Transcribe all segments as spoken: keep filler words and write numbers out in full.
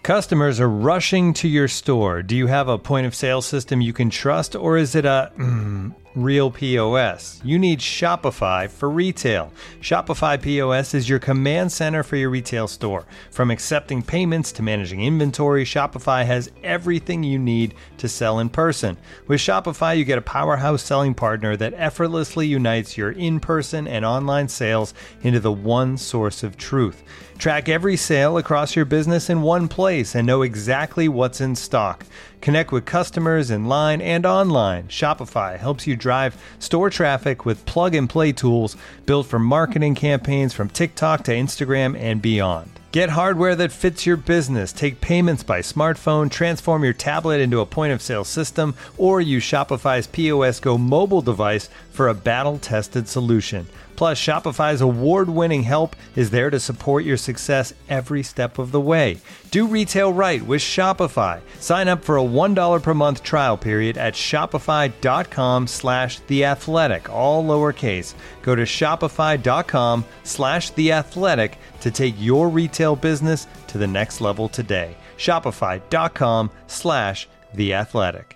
Customers are rushing to your store. Do you have a point of sale system you can trust, or is it a mm, real P O S? You need Shopify for retail. Shopify P O S is your command center for your retail store. From accepting payments to managing inventory, Shopify has everything you need to sell in person. With Shopify, you get a powerhouse selling partner that effortlessly unites your in-person and online sales into the one source of truth. Track every sale across your business in one place and know exactly what's in stock. Connect with customers in line and online. Shopify helps you drive store traffic with plug-and-play tools built for marketing campaigns from TikTok to Instagram and beyond. Get hardware that fits your business. Take payments by smartphone, transform your tablet into a point-of-sale system, or use Shopify's P O S Go mobile device for a battle-tested solution. Plus, Shopify's award-winning help is there to support your success every step of the way. Do retail right with Shopify. Sign up for a one dollar per month trial period at shopify.com slash theathletic, all lowercase. Go to shopify.com slash theathletic to take your retail business to the next level today. Shopify.com slash theathletic.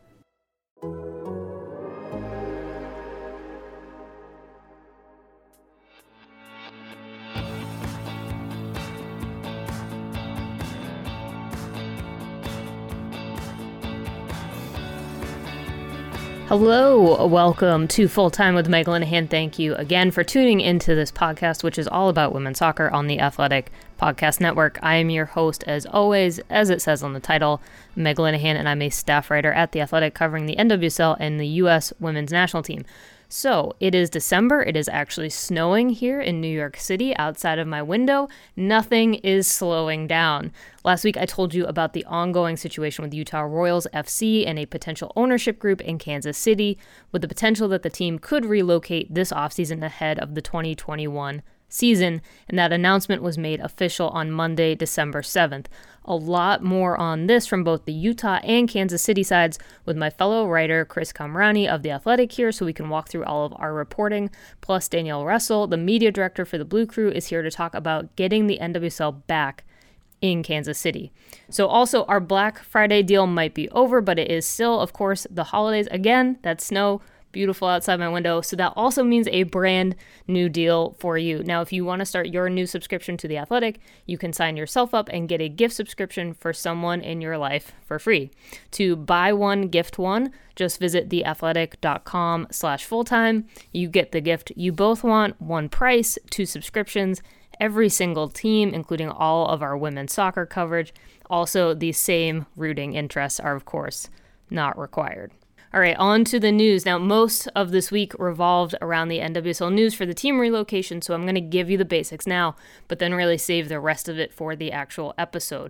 Hello, welcome to Full Time with Meg Linehan. Thank you again for tuning into this podcast, which is all about women's soccer on the Athletic Podcast Network. I am your host, as always, as it says on the title, Meg Linehan, and I'm a staff writer at The Athletic covering the N W S L and the U S women's national team. So it is December. It is actually snowing here in New York City outside of my window. Nothing is slowing down. Last week, I told you about the ongoing situation with Utah Royals F C and a potential ownership group in Kansas City, with the potential that the team could relocate this offseason ahead of the twenty twenty-one season, and that announcement was made official on Monday, December seventh. A lot more on this from both the Utah and Kansas City sides with my fellow writer Chris Kamrani of The Athletic here, so we can walk through all of our reporting. Plus, Danielle Russell, the media director for the Blue Crew, is here to talk about getting the N W S L back in Kansas City. So also, our Black Friday deal might be over, but it is still, of course, the holidays. Again, that snow, beautiful outside my window. So that also means a brand new deal for you. Now, if you want to start your new subscription to The Athletic, you can sign yourself up and get a gift subscription for someone in your life for free. To buy one, gift one, just visit theathletic.com slash full-time. You get the gift you both want, one price, two subscriptions, every single team, including all of our women's soccer coverage. Also, the same rooting interests are, of course, not required. All right, on to the news. Now, most of this week revolved around the N W S L news for the team relocation, so I'm going to give you the basics now, but then really save the rest of it for the actual episode.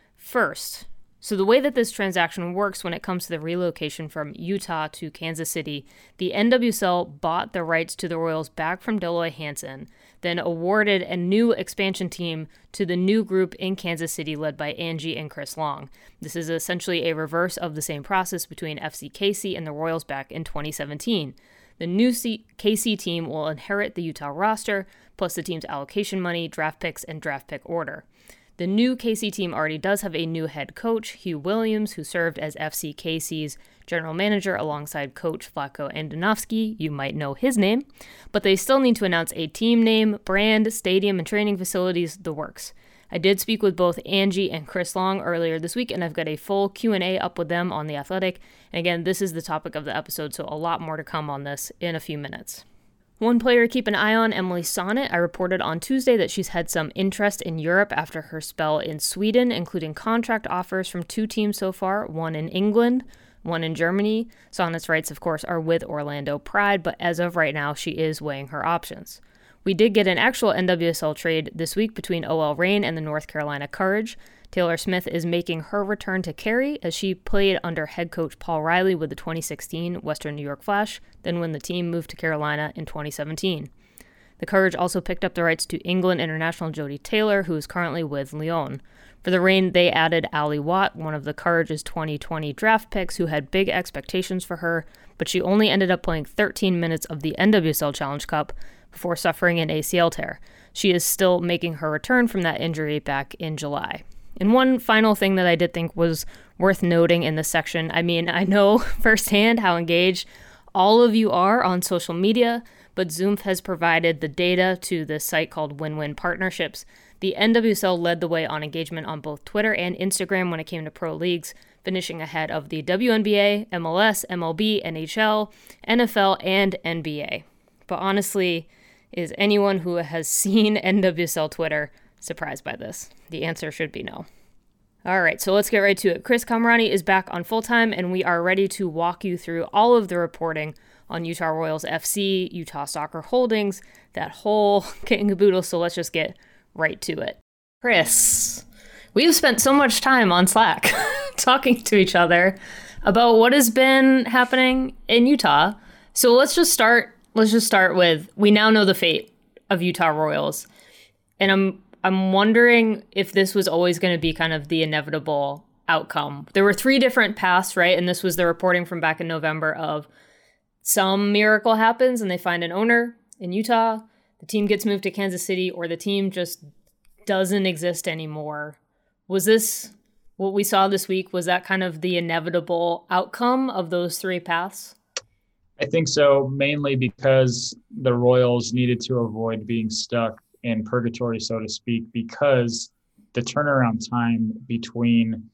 First, so the way that this transaction works when it comes to the relocation from Utah to Kansas City, the N W S L bought the rights to the Royals back from Dell Loy Hansen, then awarded a new expansion team to the new group in Kansas City led by Angie and Chris Long. This is essentially a reverse of the same process between F C K C and the Royals back in twenty seventeen. The new C- K C team will inherit the Utah roster, plus the team's allocation money, draft picks, and draft pick order. The new K C team already does have a new head coach, Hugh Williams, who served as F C K C's general manager alongside coach Vlatko Andonovski. You might know his name. But they still need to announce a team name, brand, stadium, and training facilities, the works. I did speak with both Angie and Chris Long earlier this week, and I've got a full Q and A up with them on The Athletic. And again, this is the topic of the episode, so a lot more to come on this in a few minutes. One player to keep an eye on, Emily Sonnet. I reported on Tuesday that she's had some interest in Europe after her spell in Sweden, including contract offers from two teams so far, one in England, one in Germany. Sonnet's rights, of course, are with Orlando Pride, but as of right now, she is weighing her options. We did get an actual N W S L trade this week between O L Reign and the North Carolina Courage. Taylor Smith is making her return to Cary as she played under head coach Paul Riley with the twenty sixteen Western New York Flash, then when the team moved to Carolina in twenty seventeen. The Courage also picked up the rights to England international Jodie Taylor, who is currently with Lyon. For the Reign, they added Ali Watt, one of the Courage's twenty twenty draft picks, who had big expectations for her, but she only ended up playing thirteen minutes of the N W S L Challenge Cup before suffering an A C L tear. She is still making her return from that injury back in July. And one final thing that I did think was worth noting in this section, I mean, I know firsthand how engaged all of you are on social media, but Zoom has provided the data to this site called Win-Win Partnerships. The N W S L led the way on engagement on both Twitter and Instagram when it came to pro leagues, finishing ahead of the W N B A, M L S, M L B, N H L, N F L, and N B A. But honestly, is anyone who has seen N W S L Twitter surprised by this? The answer should be no. All right, so let's get right to it. Chris Kamrani is back on full-time, and we are ready to walk you through all of the reporting on Utah Royals F C, Utah Soccer Holdings, that whole kit and caboodle, so let's just get right to it. Chris, we've spent so much time on Slack talking to each other about what has been happening in Utah. So let's just start, let's just start with, we now know the fate of Utah Royals. And I'm I'm wondering if this was always going to be kind of the inevitable outcome. There were three different paths, right? And this was the reporting from back in November of some miracle happens and they find an owner in Utah, the team gets moved to Kansas City, or the team just doesn't exist anymore. Was this what we saw this week? Was that kind of the inevitable outcome of those three paths? I think so, mainly because the Royals needed to avoid being stuck in purgatory, so to speak, because the turnaround time between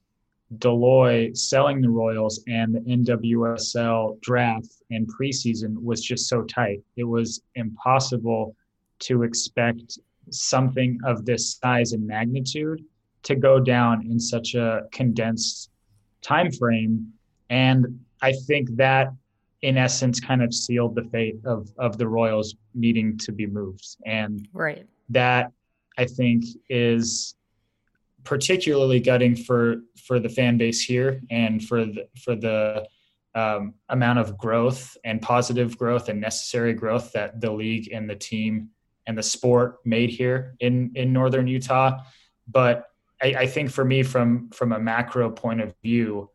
Deloy selling the Royals and the N W S L draft and preseason was just so tight. It was impossible to expect something of this size and magnitude to go down in such a condensed time frame. And I think that, in essence, kind of sealed the fate of, of the Royals needing to be moved. And right. That, I think, is particularly gutting for for the fan base here and for the, for the um, amount of growth and positive growth and necessary growth that the league and the team and the sport made here in, in Northern Utah. But I, I think for me, from, from a macro point of view,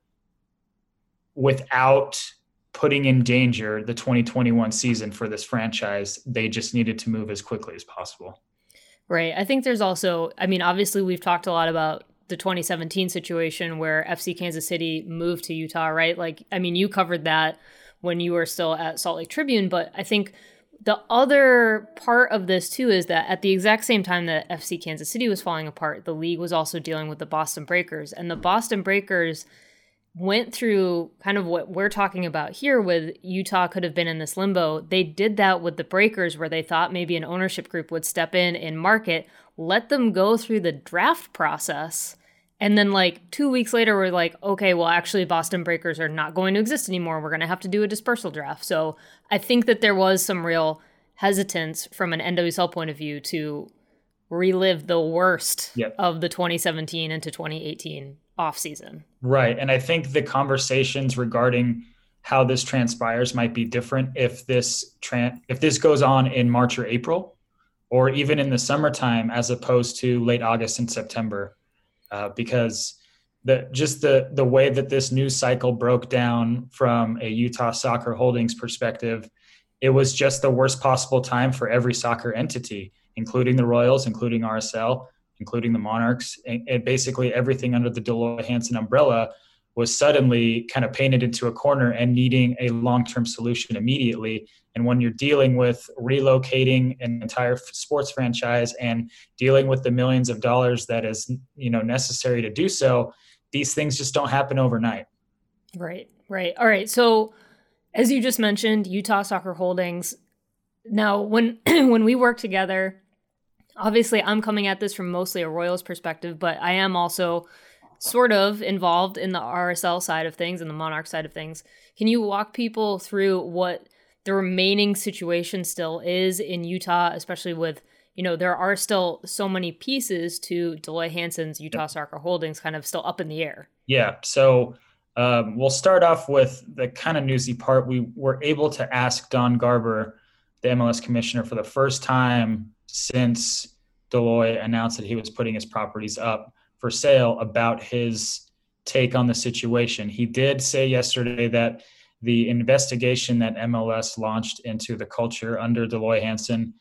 without putting in danger the twenty twenty-one season for this franchise, they just needed to move as quickly as possible. Right. I think there's also, I mean, obviously we've talked a lot about the twenty seventeen situation where F C Kansas City moved to Utah, right? Like, I mean, you covered that when you were still at Salt Lake Tribune, but I think the other part of this too is that at the exact same time that F C Kansas City was falling apart, the league was also dealing with the Boston Breakers, and the Boston Breakers went through kind of what we're talking about here with Utah could have been in this limbo. They did that with the Breakers where they thought maybe an ownership group would step in and market, let them go through the draft process. And then like two weeks later, we're like, okay, well, actually Boston Breakers are not going to exist anymore. We're going to have to do a dispersal draft. So I think that there was some real hesitance from an N W S L point of view to relive the worst yep. of the twenty seventeen into twenty eighteen off season. Right. And I think the conversations regarding how this transpires might be different if this tran- if this goes on in March or April, or even in the summertime, as opposed to late August and September, uh, because the just the the way that this news cycle broke down from a Utah Soccer Holdings perspective, it was just the worst possible time for every soccer entity, including the Royals, including R S L, including the Monarchs, and, and basically everything under the Deloy Hansen umbrella was suddenly kind of painted into a corner and needing a long-term solution immediately. And when you're dealing with relocating an entire sports franchise and dealing with the millions of dollars that is, you know, necessary to do so, these things just don't happen overnight. Right, right. All right. So as you just mentioned, Utah Soccer Holdings. Now, when when we work together, obviously, I'm coming at this from mostly a Royals perspective, but I am also sort of involved in the R S L side of things and the Monarch side of things. Can you walk people through what the remaining situation still is in Utah, especially with, you know, there are still so many pieces to Deloy Hansen's Utah Soccer Holdings kind of still up in the air? Yeah. So um, we'll start off with the kind of newsy part. We were able to ask Don Garber, the M L S commissioner, for the first time since Deloy announced that he was putting his properties up for sale, about his take on the situation. He did say yesterday that the investigation that M L S launched into the culture under Deloy Hansen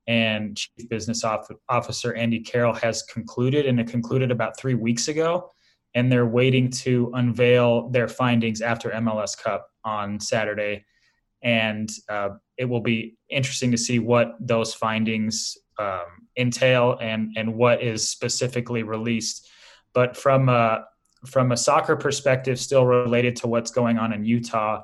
and Chief Business Officer Andy Carroll has concluded, and it concluded about three weeks ago. And they're waiting to unveil their findings after M L S Cup on Saturday. And uh, it will be interesting to see what those findings um, entail and, and what is specifically released. But from a, from a soccer perspective, still related to what's going on in Utah,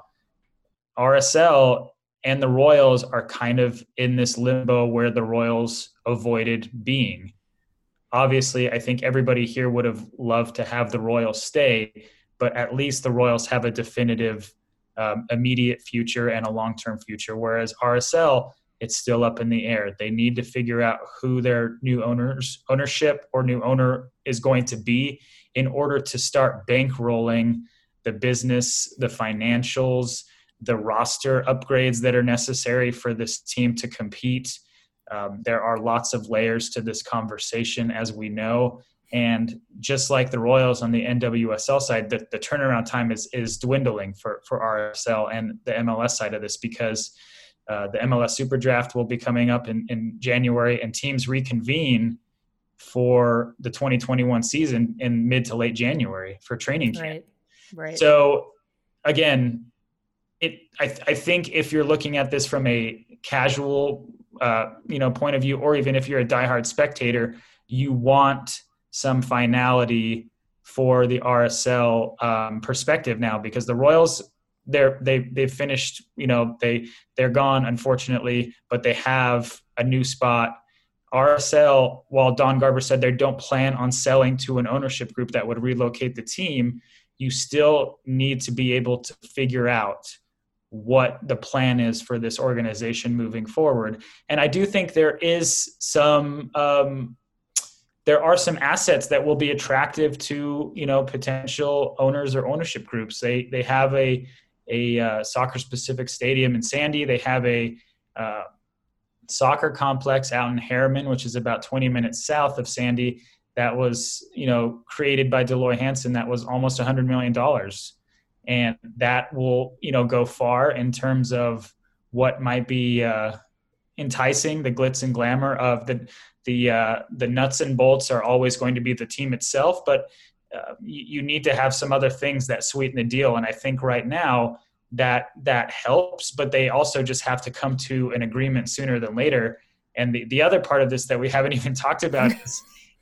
R S L and the Royals are kind of in this limbo where the Royals avoided being. Obviously, I think everybody here would have loved to have the Royals stay, but at least the Royals have a definitive um, immediate future and a long-term future, whereas R S L, it's still up in the air. They need to figure out who their new owners, ownership or new owner is going to be in order to start bankrolling the business, the financials, the roster upgrades that are necessary for this team to compete. Um, there are lots of layers to this conversation, as we know. And just like the Royals on the N W S L side, the, the turnaround time is is dwindling for, for R S L and the M L S side of this, because uh, the M L S Super Draft will be coming up in, in January, and teams reconvene for the twenty twenty-one season in mid to late January for training camp. Right, right. So, again, it I, th- I think if you're looking at this from a casual uh, you know, point of view, or even if you're a diehard spectator, you want some finality for the R S L um, perspective now, because the Royals, they're, they, they've finished, you know, they, they're gone, unfortunately, but they have a new spot. R S L, while Don Garber said they don't plan on selling to an ownership group that would relocate the team, you still need to be able to figure out what the plan is for this organization moving forward. And I do think there is some, um, there are some assets that will be attractive to, you know, potential owners or ownership groups. They, they have a, a uh, soccer specific stadium in Sandy. They have a uh, soccer complex out in Harriman, which is about twenty minutes south of Sandy. That was, you know, created by Deloy Hansen. That was almost a hundred million dollars. And that will, you know, go far in terms of what might be uh, enticing. The glitz and glamour of the the uh, the nuts and bolts are always going to be the team itself, but uh, you, you need to have some other things that sweeten the deal. And I think right now that that helps, but they also just have to come to an agreement sooner than later. And the, the other part of this that we haven't even talked about is,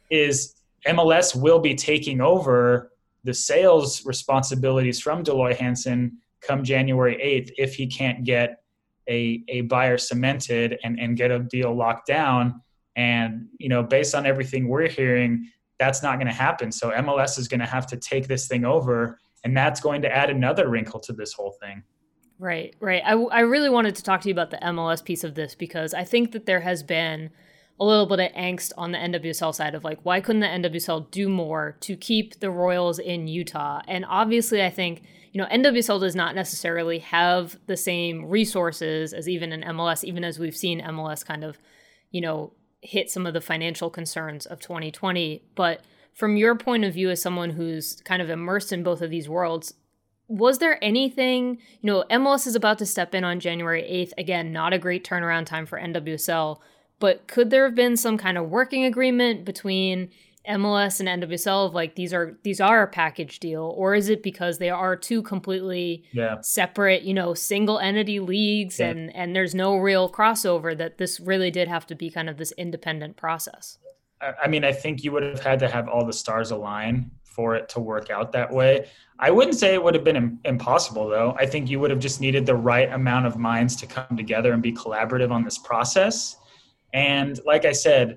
is M L S will be taking over the sales responsibilities from Deloy Hansen come January eighth if he can't get a, a buyer cemented and, and get a deal locked down. And, you know, based on everything we're hearing, that's not going to happen. So M L S is going to have to take this thing over, and that's going to add another wrinkle to this whole thing. Right, right. I, I really wanted to talk to you about the M L S piece of this, because I think that there has been a little bit of angst on the N W S L side of like, why couldn't the N W S L do more to keep the Royals in Utah? And obviously I think, you know, N W S L does not necessarily have the same resources as even an M L S, even as we've seen M L S kind of, you know, hit some of the financial concerns of twenty twenty. But from your point of view as someone who's kind of immersed in both of these worlds, was there anything, you know, M L S is about to step in on January eighth. Again, not a great turnaround time for N W S L. But could there have been some kind of working agreement between M L S and N W S L of like, these are these are a package deal? Or is it because they are two completely yeah. separate, you know, single entity leagues yeah. and, and there's no real crossover, that this really did have to be kind of this independent process? I mean, I think you would have had to have all the stars align for it to work out that way. I wouldn't say it would have been impossible, though. I think you would have just needed the right amount of minds to come together and be collaborative on this process. And like I said,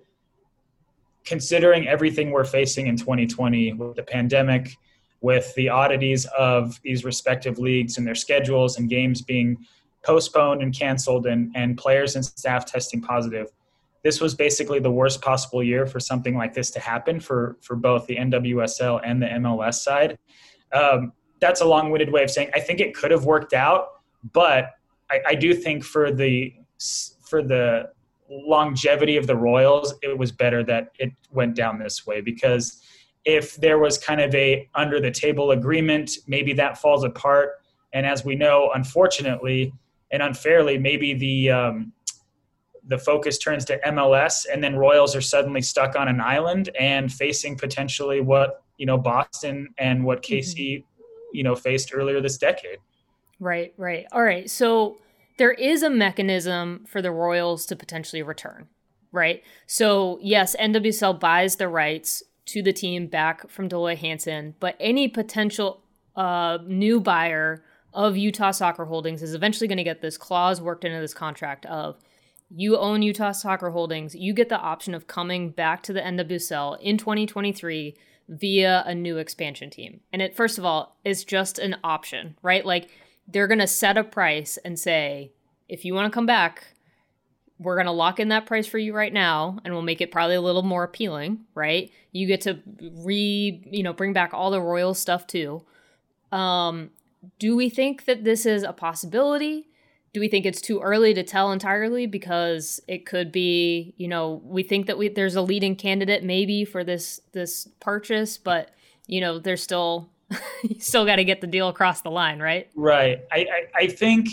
considering everything we're facing in twenty twenty with the pandemic, with the oddities of these respective leagues and their schedules and games being postponed and canceled and, and players and staff testing positive, this was basically the worst possible year for something like this to happen for, for both the N W S L and the M L S side. Um, that's a long-winded way of saying I think it could have worked out, but I, I do think for the for the longevity of the Royals, it was better that it went down this way, because if there was kind of a under the table agreement, maybe that falls apart. And as we know, unfortunately and unfairly, maybe the um, the focus turns to M L S, and then Royals are suddenly stuck on an island and facing potentially what, you know, Boston and what K C, mm-hmm. you know, faced earlier this decade. Right, right. All right. So there is a mechanism for the Royals to potentially return, right? So yes, N W S L buys the rights to the team back from Deloy Hansen, but any potential uh, new buyer of Utah Soccer Holdings is eventually going to get this clause worked into this contract of, you own Utah Soccer Holdings, you get the option of coming back to the N W S L in twenty twenty-three via a new expansion team. And it, first of all, is just an option, right? Like, they're going to set a price and say, if you want to come back, we're going to lock in that price for you right now, and we'll make it probably a little more appealing, right? You get to re, you know, bring back all the Royal stuff too. Um, do we think that this is a possibility? Do we think it's too early to tell entirely, because it could be, you know, we think that we there's a leading candidate maybe for this this purchase, but, you know, there's still you still got to get the deal across the line, right? Right. I, I, I think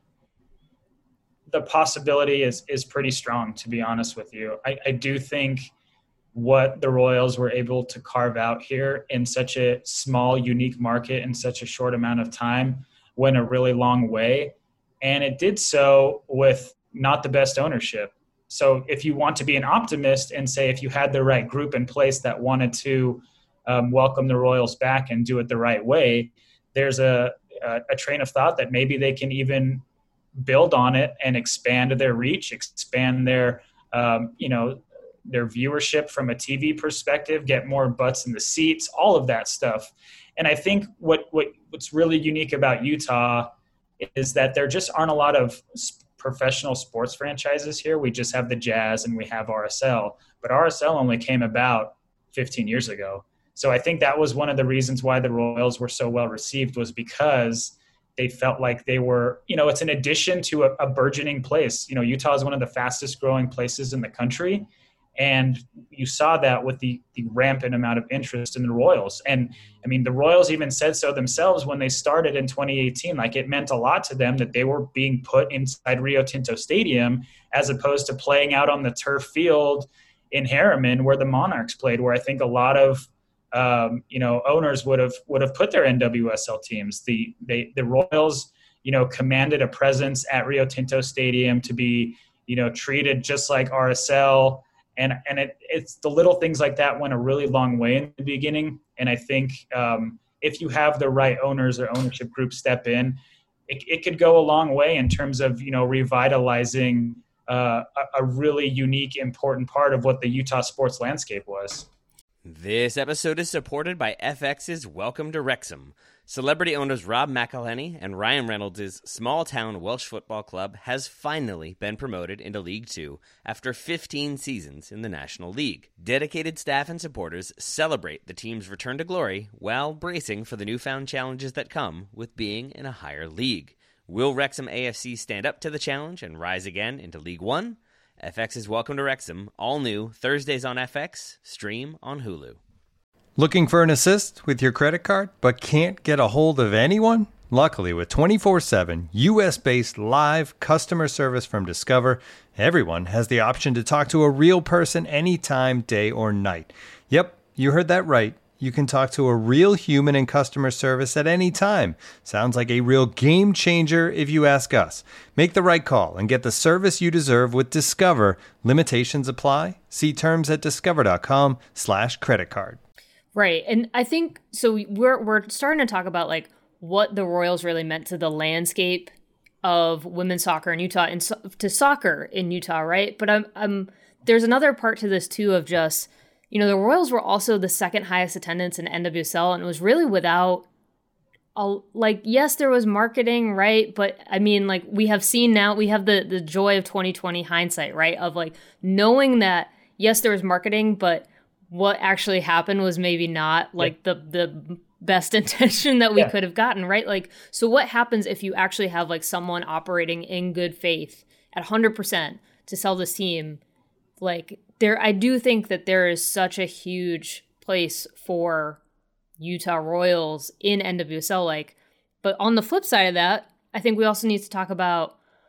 the possibility is is pretty strong, to be honest with you. I, I do think what the Royals were able to carve out here in such a small, unique market in such a short amount of time went a really long way. And it did so with not the best ownership. So if you want to be an optimist and say, if you had the right group in place that wanted to um, welcome the Royals back and do it the right way, there's a, a, a train of thought that maybe they can even build on it and expand their reach, expand their, um, you know, their viewership from a T V perspective, get more butts in the seats, all of that stuff. And I think what, what what's really unique about Utah is that there just aren't a lot of professional sports franchises here. We just have the Jazz and we have R S L, but R S L only came about fifteen years ago. So I think that was one of the reasons why the Royals were so well received, was because they felt like they were, you know, it's an addition to a, a burgeoning place. You know, Utah is one of the fastest growing places in the country. And you saw that with the, the rampant amount of interest in the Royals. And I mean, the Royals even said so themselves when they started in twenty eighteen. Like, it meant a lot to them that they were being put inside Rio Tinto Stadium as opposed to playing out on the turf field in Harriman where the Monarchs played, where I think a lot of um, you know, owners would have would have put their N W S L teams. The they the Royals, you know, commanded a presence at Rio Tinto Stadium to be, you know, treated just like R S L. And and it, it's the little things like that went a really long way in the beginning. And I think um, if you have the right owners or ownership group step in, it, it could go a long way in terms of, you know, revitalizing uh, a, a really unique, important part of what the Utah sports landscape was. This episode is supported by F X's Welcome to Wrexham. Celebrity owners Rob McElhenney and Ryan Reynolds' small-town Welsh football club has finally been promoted into League Two after fifteen seasons in the National League. Dedicated staff and supporters celebrate the team's return to glory while bracing for the newfound challenges that come with being in a higher league. Will Wrexham A F C stand up to the challenge and rise again into League One? F X's Welcome to Wrexham, all new, Thursdays on F X, stream on Hulu. Looking for an assist with your credit card, but can't get a hold of anyone? Luckily, with twenty-four seven U S-based live customer service from Discover, everyone has the option to talk to a real person anytime, day or night. Yep, you heard that right. You can talk to a real human in customer service at any time. Sounds like a real game changer if you ask us. Make the right call and get the service you deserve with Discover. Limitations apply. See terms at discover.com slash credit card. Right. And I think, so we're we're starting to talk about like what the Royals really meant to the landscape of women's soccer in Utah and so, to soccer in Utah, right? But I'm, I'm there's another part to this too of just, you know, the Royals were also the second highest attendance in N W S L, and it was really without, a, like, yes, there was marketing, right? But I mean, like, we have seen now, we have the, the joy of twenty twenty hindsight, right? Of like knowing that, yes, there was marketing, but what actually happened was maybe not like yeah. the the best intention that we yeah. could have gotten, right? Like, so what happens if you actually have like someone operating in good faith at one hundred percent to sell this team? Like, there, I do think that there is such a huge place for Utah Royals in N W S L. Like, but on the flip side of that, I think we also need to talk about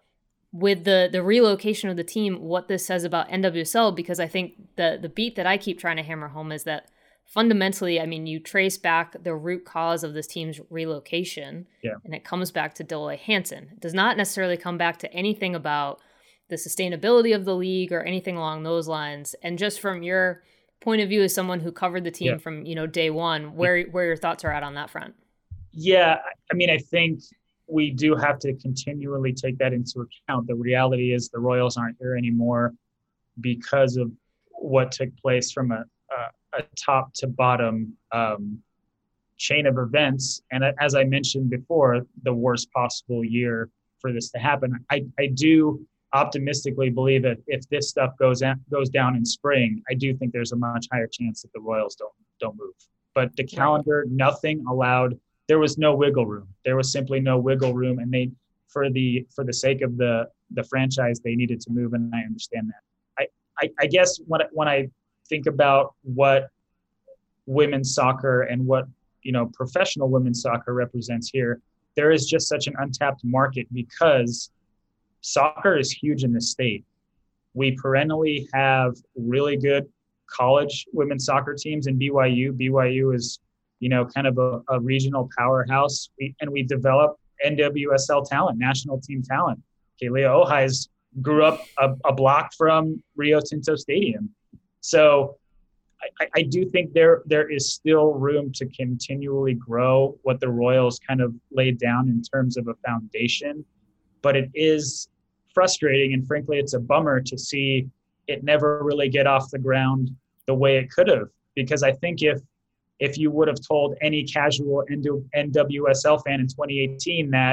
with the the relocation of the team, what this says about N W S L, because I think the the beat that I keep trying to hammer home is that fundamentally, I mean, you trace back the root cause of this team's relocation, yeah. and it comes back to Dole Hansen. It does not necessarily come back to anything about the sustainability of the league or anything along those lines. And just from your point of view as someone who covered the team yeah. from, you know, day one, where where your thoughts are at on that front? Yeah, I mean, I think we do have to continually take that into account. The reality is the Royals aren't here anymore because of what took place from a, a, a top to bottom um, chain of events. And as I mentioned before, the worst possible year for this to happen. I, I do optimistically believe that if this stuff goes in, goes down in spring, I do think there's a much higher chance that the Royals don't don't move. But the calendar, nothing allowed. There was no wiggle room. There was simply no wiggle room, and they, for the for the sake of the the franchise, they needed to move, and I understand that. I I, I guess when when I think about what women's soccer and what you know professional women's soccer represents here, there is just such an untapped market because soccer is huge in this state. We perennially have really good college women's soccer teams in B Y U. B Y U is you know, kind of a, a regional powerhouse. We, and we develop N W S L talent, national team talent. Kealia Ohais grew up a, a block from Rio Tinto Stadium. So I, I do think there there is still room to continually grow what the Royals kind of laid down in terms of a foundation. But it is frustrating, and frankly, it's a bummer to see it never really get off the ground the way it could have. Because I think if If you would have told any casual N W S L fan in twenty eighteen that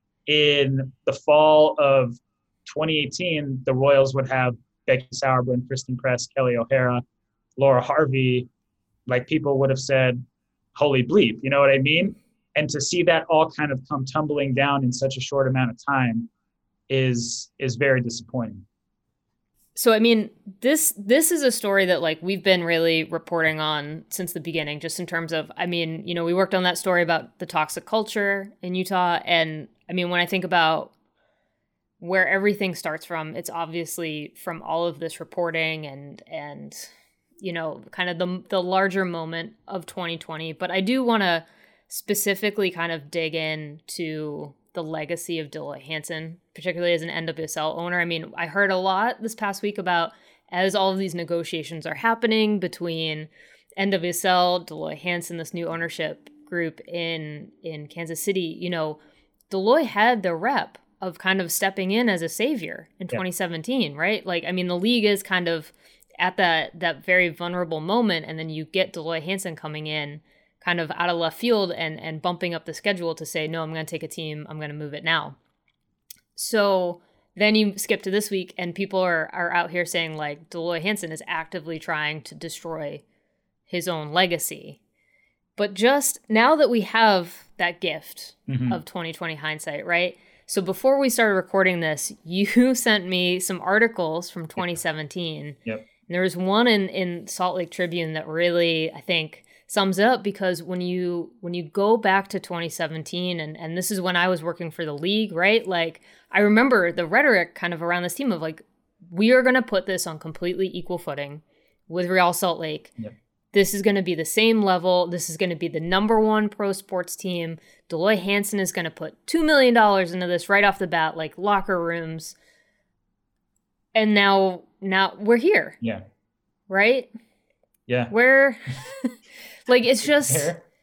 in the fall of twenty eighteen, the Royals would have Becky Sauerbrunn, Kristen Press, Kelly O'Hara, Laura Harvey, like people would have said, holy bleep, you know what I mean? And to see that all kind of come tumbling down in such a short amount of time is is very disappointing. So, I mean, this this is a story that, like, we've been really reporting on since the beginning, just in terms of, I mean, you know, we worked on that story about the toxic culture in Utah. And, I mean, when I think about where everything starts from, it's obviously from all of this reporting and, and you know, kind of the, the larger moment of twenty twenty. But I do want to specifically kind of dig in to the legacy of Dole Hansen, particularly as an N W S L owner. I mean, I heard a lot this past week about, as all of these negotiations are happening between N W S L, Dole Hansen, this new ownership group in in Kansas City, you know, Dole had the rep of kind of stepping in as a savior in yeah. twenty seventeen, right? Like, I mean, the league is kind of at that that very vulnerable moment, and then you get Dole Hansen coming in kind of out of left field and and bumping up the schedule to say, no, I'm going to take a team, I'm going to move it now. So then you skip to this week and people are, are out here saying, like, Dole Hansen is actively trying to destroy his own legacy. But just now that we have that gift mm-hmm. of twenty twenty hindsight, right? So before we started recording this, you sent me some articles from twenty seventeen. Yep. And there was one in, in Salt Lake Tribune that really, I think, sums up, because when you when you go back to twenty seventeen, and, and this is when I was working for the league, right? Like, I remember the rhetoric kind of around this team of, like, we are going to put this on completely equal footing with Real Salt Lake. Yep. This is going to be the same level. This is going to be the number one pro sports team. Dole Hansen is going to put two million dollars into this right off the bat, like locker rooms. And now, now we're here. Yeah. Right? Yeah. We're... Like, it's just,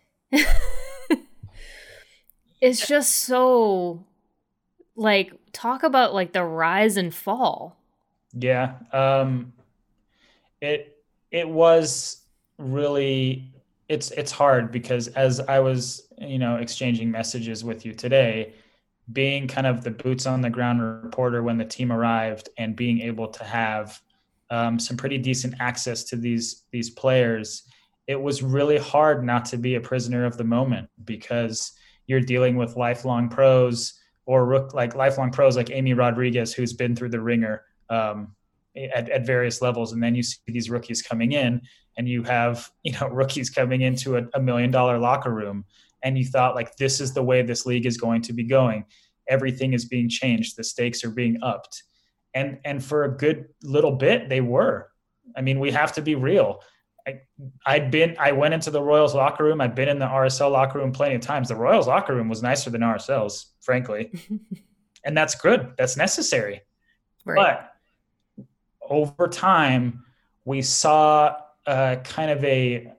it's just so, like, talk about, like, the rise and fall. Yeah. Um, it, it was really, it's, it's hard because as I was, you know, exchanging messages with you today, being kind of the boots on the ground reporter when the team arrived and being able to have um, some pretty decent access to these, these players, it was really hard not to be a prisoner of the moment because you're dealing with lifelong pros or like lifelong pros like Amy Rodriguez, who's been through the ringer um, at, at various levels. And then you see these rookies coming in and you have, you know, rookies coming into a, a million dollar locker room. And you thought, like, this is the way this league is going to be going. everything is being changed. The stakes are being upped. And, and for a good little bit, they were. I mean, we have to be real. I, I'd been, I went into the Royals locker room. I've been in the R S L locker room plenty of times. The Royals locker room was nicer than R S L's, frankly. And that's good. That's necessary. Right. But over time, we saw uh, kind of a,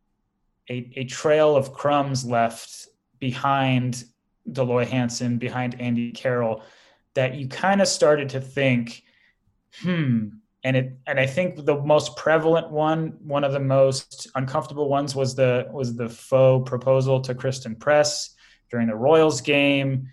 a, a trail of crumbs left behind Deloy Hansen, behind Andy Carroll, that you kind of started to think, hmm, and it, and I think the most prevalent one, one of the most uncomfortable ones was the, was the faux proposal to Kristen Press during the Royals game.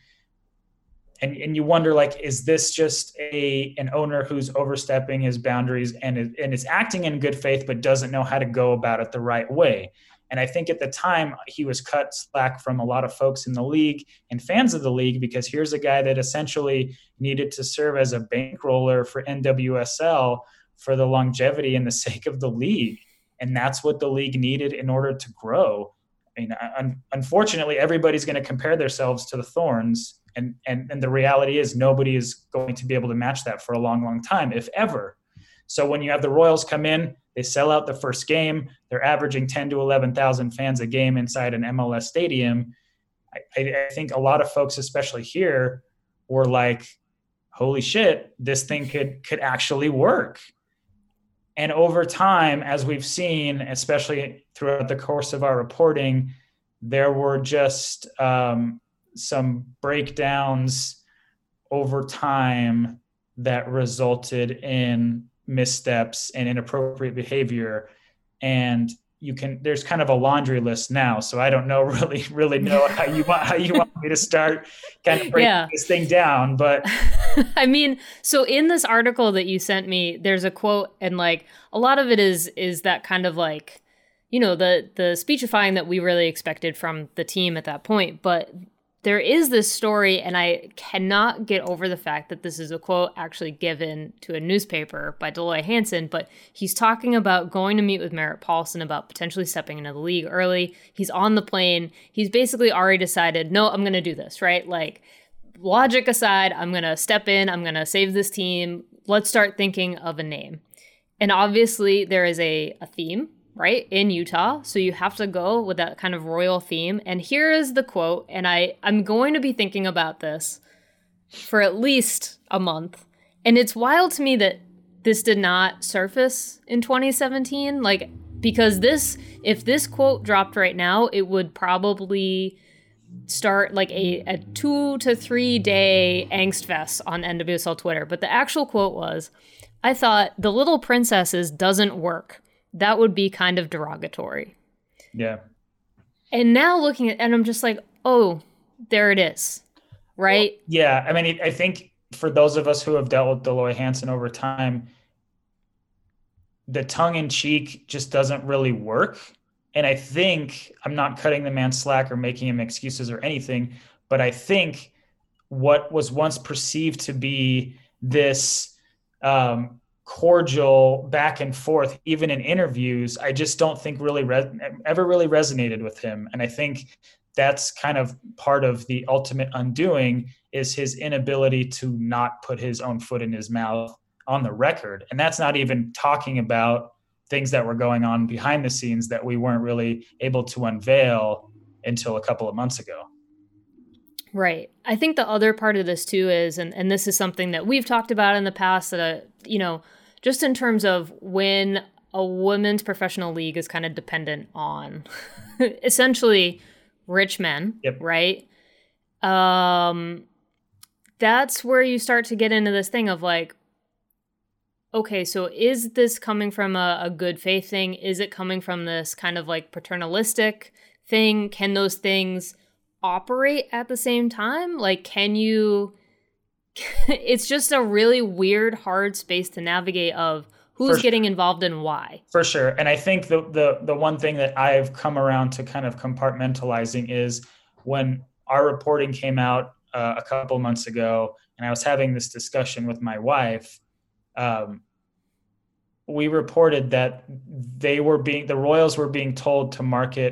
And, and you wonder, like, is this just a, an owner who's overstepping his boundaries and is, and is acting in good faith, but doesn't know how to go about it the right way? And I think at the time he was cut slack from a lot of folks in the league and fans of the league, because here's a guy that essentially needed to serve as a bankroller for N W S L for the longevity and the sake of the league. And that's what the league needed in order to grow. I mean, un- unfortunately, everybody's going to compare themselves to the Thorns. And, and, and the reality is nobody is going to be able to match that for a long, long time, if ever. So when you have the Royals come in, they sell out the first game. They're averaging ten to eleven thousand fans a game inside an M L S stadium. I, I think a lot of folks, especially here, were like, holy shit, this thing could, could actually work. And over time, as we've seen, especially throughout the course of our reporting, there were just um, some breakdowns over time that resulted in missteps and inappropriate behavior. And you can, there's kind of a laundry list now. So I don't know really, really know how you want, how you want me to start kind of breaking yeah. this thing down. But I mean, so in this article that you sent me, there's a quote, and like a lot of it is, is that kind of like, you know, the, the speechifying that we really expected from the team at that point. But there is this story, and I cannot get over the fact that this is a quote actually given to a newspaper by Deloy Hansen, but he's talking about going to meet with Merritt Paulson about potentially stepping into the league early. He's on the plane. He's basically already decided, no, I'm going to do this, right? Like, logic aside, I'm going to step in. I'm going to save this team. Let's start thinking of a name. And obviously, there is a, a theme, right, in Utah. So you have to go with that kind of royal theme. And here is the quote, and I, I'm going to be thinking about this for at least a month. And it's wild to me that this did not surface in twenty seventeen. Like, because this, if this quote dropped right now, it would probably start like a, a two to three day angst fest on N W S L Twitter. But the actual quote was, I thought the Little Princesses doesn't work. That would be kind of derogatory. Yeah. And now looking at, and I'm just like, oh, there it is. Right? Well, yeah. I mean, I think for those of us who have dealt with Deloy Hansen over time, the tongue in cheek just doesn't really work. And I think, I'm not cutting the man slack or making him excuses or anything, but I think what was once perceived to be this, um, cordial back and forth, even in interviews, I just don't think really re- ever really resonated with him. And I think that's kind of part of the ultimate undoing, is his inability to not put his own foot in his mouth on the record. And that's not even talking about things that were going on behind the scenes that we weren't really able to unveil until a couple of months ago. Right. I think the other part of this too is, and, and this is something that we've talked about in the past, that, uh, you know, just in terms of when a women's professional league is kind of dependent on essentially rich men, yep. right? Um, that's where you start to get into this thing of like, okay, so is this coming from a, a good faith thing? Is it coming from this kind of like paternalistic thing? Can those things operate at the same time? Like, can you, it's just a really weird, hard space to navigate of who's sure. getting involved and why. For sure. And I think the, the, the one thing that I've come around to kind of compartmentalizing is when our reporting came out uh, a couple months ago, and I was having this discussion with my wife, um, we reported that they were being, the Royals were being told to market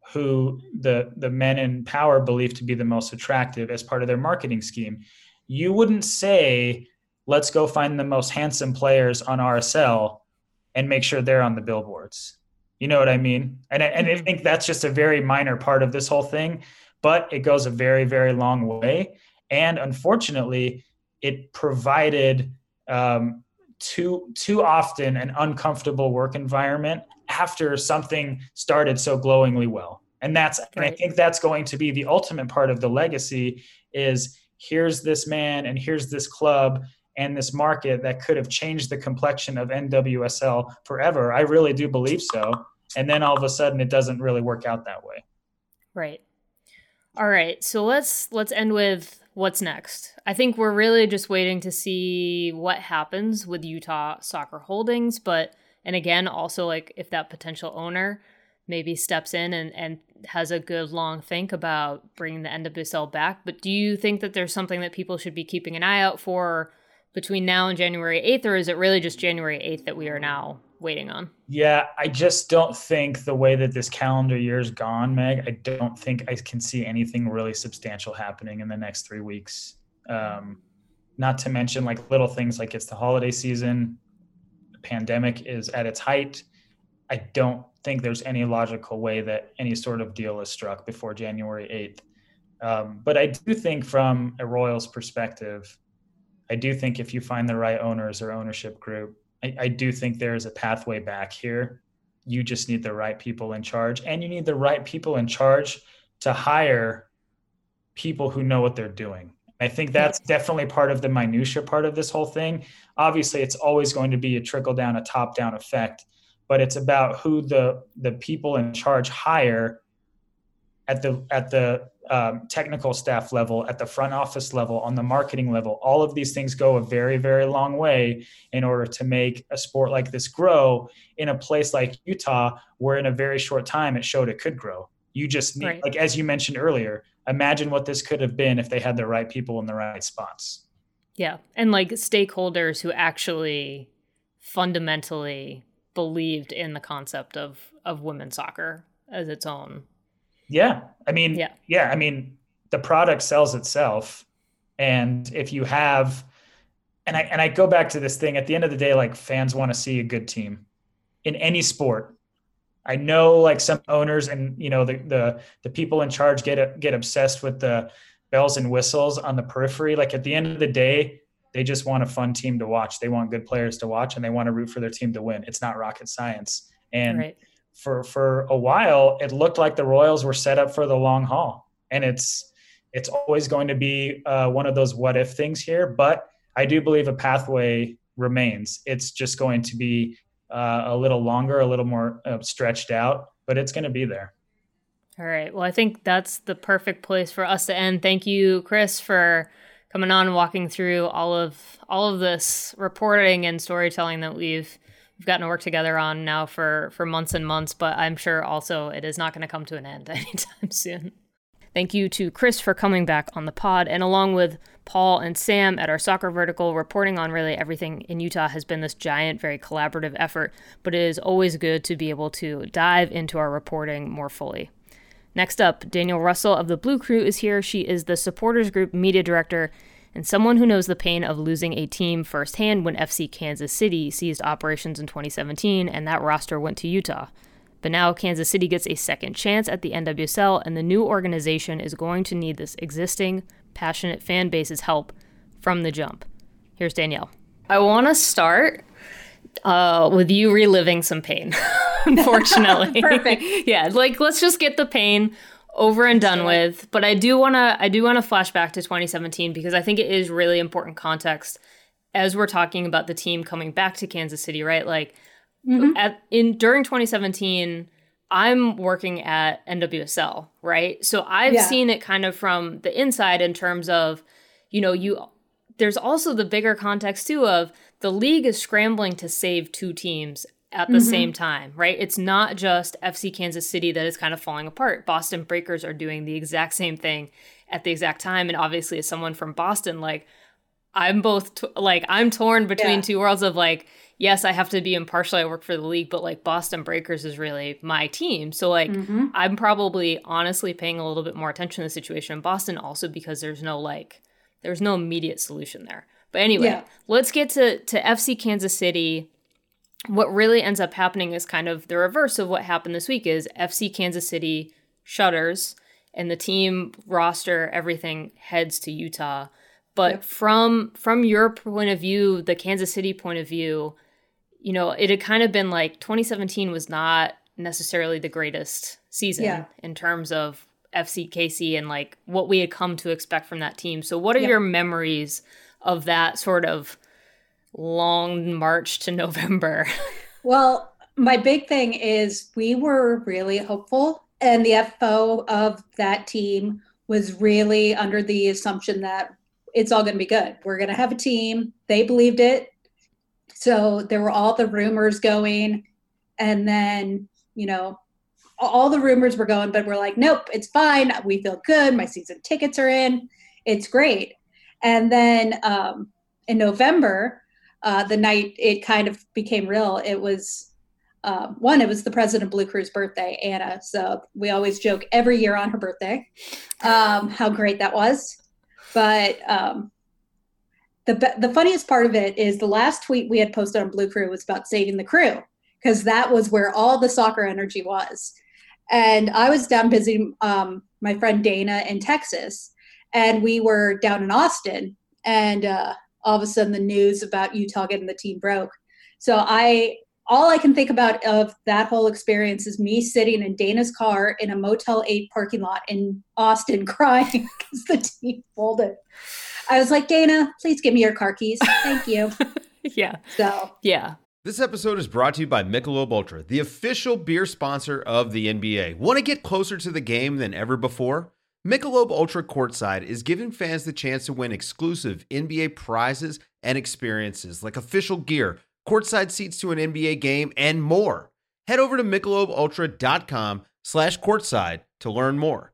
who the the men in power believe to be the most attractive as part of their marketing scheme. You wouldn't say, let's go find the most handsome players on R S L and make sure they're on the billboards. You know what I mean? And, and I think that's just a very minor part of this whole thing, but it goes a very, very long way. And unfortunately, it provided um, too too often an uncomfortable work environment after something started so glowingly well. And that's right. And I think that's going to be the ultimate part of the legacy is here's this man and here's this club and this market that could have changed the complexion of N W S L forever. I really do believe so. And then all of a sudden it doesn't really work out that way. Right. All right. So let's let's end with what's next. I think we're really just waiting to see what happens with Utah Soccer Holdings, but and again, also like if that potential owner maybe steps in and, and has a good long think about bringing the N W S L back. But do you think that there's something that people should be keeping an eye out for between now and January eighth, or is it really just January eighth that we are now waiting on? Yeah, I just don't think the way that this calendar year's gone, Meg, I don't think I can see anything really substantial happening in the next three weeks. Um, not to mention like little things like it's the holiday season, the pandemic is at its height. I don't think there's any logical way that any sort of deal is struck before January eighth. Um, but I do think from a Royals perspective, I do think if you find the right owners or ownership group, I, I do think there is a pathway back here. You just need the right people in charge, and you need the right people in charge to hire people who know what they're doing. I think that's definitely part of the minutia part of this whole thing. Obviously, it's always going to be a trickle down, a top down effect, but it's about who the the people in charge hire at the at the um, technical staff level, at the front office level, on the marketing level. All of these things go a very, very long way in order to make a sport like this grow in a place like Utah, where in a very short time it showed it could grow. You just need, right. like, as you mentioned earlier, imagine what this could have been if they had the right people in the right spots. Yeah. And like stakeholders who actually fundamentally believed in the concept of, of women's soccer as its own. Yeah. I mean, yeah. yeah. I mean, the product sells itself. And if you have, and I, and I go back to this thing at the end of the day, like fans want to see a good team in any sport. I know like some owners and, you know, the, the, the people in charge get, get obsessed with the bells and whistles on the periphery. Like at the end of the day, they just want a fun team to watch. They want good players to watch and they want to root for their team to win. It's not rocket science. And right. for, for a while, it looked like the Royals were set up for the long haul. And it's, it's always going to be uh, one of those what if things here, but I do believe a pathway remains. It's just going to be uh, a little longer, a little more uh, stretched out, but it's going to be there. All right. Well, I think that's the perfect place for us to end. Thank you, Chris, for coming on and walking through all of all of this reporting and storytelling that we've we've gotten to work together on now for, for months and months, but I'm sure also it is not going to come to an end anytime soon. Thank you to Chris for coming back on the pod, and along with Paul and Sam at our soccer vertical, reporting on really everything in Utah has been this giant, very collaborative effort, but it is always good to be able to dive into our reporting more fully. Next up, Danielle Russell of the Blue Crew is here. She is the Supporters Group Media Director and someone who knows the pain of losing a team firsthand when F C Kansas City ceased operations in twenty seventeen and that roster went to Utah. But now Kansas City gets a second chance at the N W S L, and the new organization is going to need this existing, passionate fan base's help from the jump. Here's Danielle. I want to start uh, with you reliving some pain, unfortunately. Perfect. Yeah, like let's just get the pain over and done with. But I do want to I do want to flash back to twenty seventeen because I think it is really important context as we're talking about the team coming back to Kansas City, right? Like mm-hmm. at in during twenty seventeen, I'm working at N W S L, right? So I've yeah. seen it kind of from the inside in terms of, you know, you there's also the bigger context too of the league is scrambling to save two teams at the mm-hmm. same time, right? It's not just F C Kansas City that is kind of falling apart. Boston Breakers are doing the exact same thing at the exact time. And obviously as someone from Boston, like I'm both t- like I'm torn between Yeah. two worlds of like, yes, I have to be impartial. I work for the league, but like Boston Breakers is really my team. So like Mm-hmm. I'm probably honestly paying a little bit more attention to the situation in Boston also because there's no like there's no immediate solution there. But anyway, Yeah. let's get to to F C Kansas City. What really ends up happening is kind of the reverse of what happened this week is F C Kansas City shutters and the team roster, everything heads to Utah. But Yep. from from your point of view, the Kansas City point of view, you know, it had kind of been like twenty seventeen was not necessarily the greatest season Yeah. in terms of F C K C and like what we had come to expect from that team. So what are Yep. your memories of that sort of long march to November? Well, my big thing is we were really hopeful, and the F O of that team was really under the assumption that it's all going to be good. We're going to have a team. They believed it. So there were all the rumors going, and then, you know, all the rumors were going, but we're like, nope, it's fine. We feel good. My season tickets are in. It's great. And then um, in November, uh, the night it kind of became real, it was um, one, it was the president of Blue Crew's birthday, Anna. So we always joke every year on her birthday um, how great that was. But um, the the funniest part of it is the last tweet we had posted on Blue Crew was about saving the crew, because that was where all the soccer energy was. And I was down visiting um, my friend Dana in Texas, and we were down in Austin, and uh, all of a sudden the news about Utah getting the team broke. So I, all I can think about of that whole experience is me sitting in Dana's car in a Motel eight parking lot in Austin crying because the team folded. I was like, Dana, please give me your car keys. Thank you. Yeah. So Yeah. This episode is brought to you by Michelob Ultra, the official beer sponsor of the N B A. Want to get closer to the game than ever before? Michelob Ultra Courtside is giving fans the chance to win exclusive N B A prizes and experiences like official gear, courtside seats to an N B A game, and more. Head over to michelobultra.com slash courtside to learn more.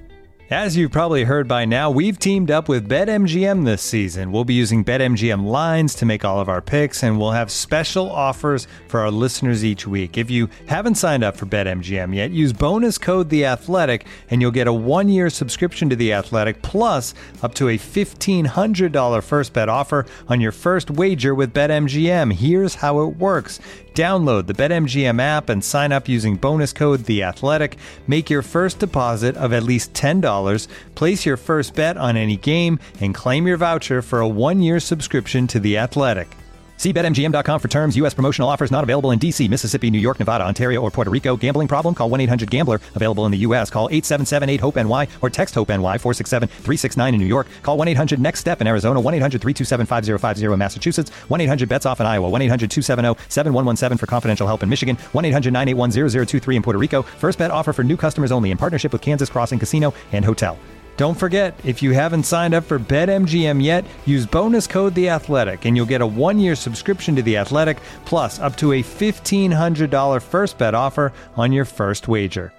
As you've probably heard by now, we've teamed up with BetMGM this season. We'll be using BetMGM lines to make all of our picks, and we'll have special offers for our listeners each week. If you haven't signed up for BetMGM yet, use bonus code The Athletic, and you'll get a one-year subscription to The Athletic, plus up to a fifteen hundred dollars first bet offer on your first wager with BetMGM. Here's how it works. Download the BetMGM app and sign up using bonus code The Athletic. Make your first deposit of at least ten dollars. Place your first bet on any game and claim your voucher for a one-year subscription to The Athletic. See Bet M G M dot com for terms. U S promotional offers not available in D C, Mississippi, New York, Nevada, Ontario, or Puerto Rico. Gambling problem? Call one eight hundred gambler. Available in the U S. Call eight seven seven eight hope N Y or text HOPE-NY four six seven three six nine in New York. Call one eight hundred next step in Arizona. one eight hundred three two seven five zero five zero in Massachusetts. one eight hundred bets off in Iowa. one eight hundred two seven zero seven one one seven for confidential help in Michigan. one eight hundred nine eight one zero zero two three in Puerto Rico. First bet offer for new customers only in partnership with Kansas Crossing Casino and Hotel. Don't forget, if you haven't signed up for BetMGM yet, use bonus code The Athletic, and you'll get a one-year subscription to The Athletic, plus up to a fifteen hundred dollars first bet offer on your first wager.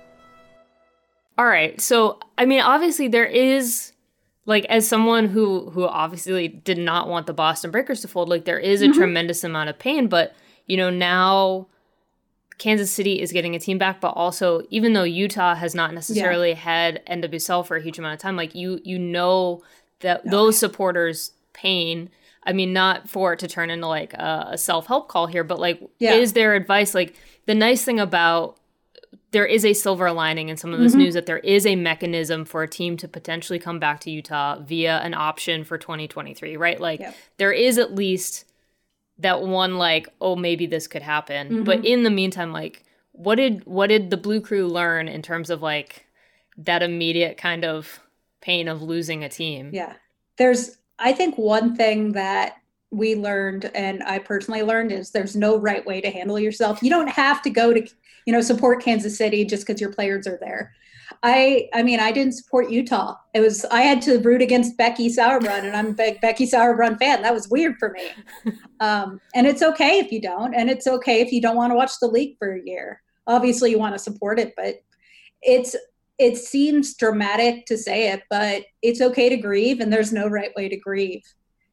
All right. So, I mean, obviously there is, like, as someone who who obviously did not want the Boston Breakers to fold, like, there is a mm-hmm. tremendous amount of pain. But, you know, now Kansas City is getting a team back, but also, even though Utah has not necessarily yeah. had N W S L for a huge amount of time, like, you you know that no. those supporters' pain. I mean, not for it to turn into, like, a, a self-help call here, but, like, yeah. is there advice? Like, the nice thing about there is a silver lining in some of this mm-hmm. news that there is a mechanism for a team to potentially come back to Utah via an option for twenty twenty-three, right? Like, yep. there is at least that one, like, oh, maybe this could happen. Mm-hmm. But in the meantime, like, what did what did the Blue Crew learn in terms of, like, that immediate kind of pain of losing a team? Yeah. There's, I think one thing that we learned, and I personally learned, is there's no right way to handle yourself. You don't have to go to, you know, support Kansas City just because your players are there. I I mean, I didn't support Utah. It was, I had to root against Becky Sauerbrunn, and I'm a big Becky Sauerbrunn fan. That was weird for me. Um, and it's okay if you don't, and it's okay if you don't want to watch the league for a year. Obviously you want to support it, but it's, it seems dramatic to say it, but it's okay to grieve, and there's no right way to grieve.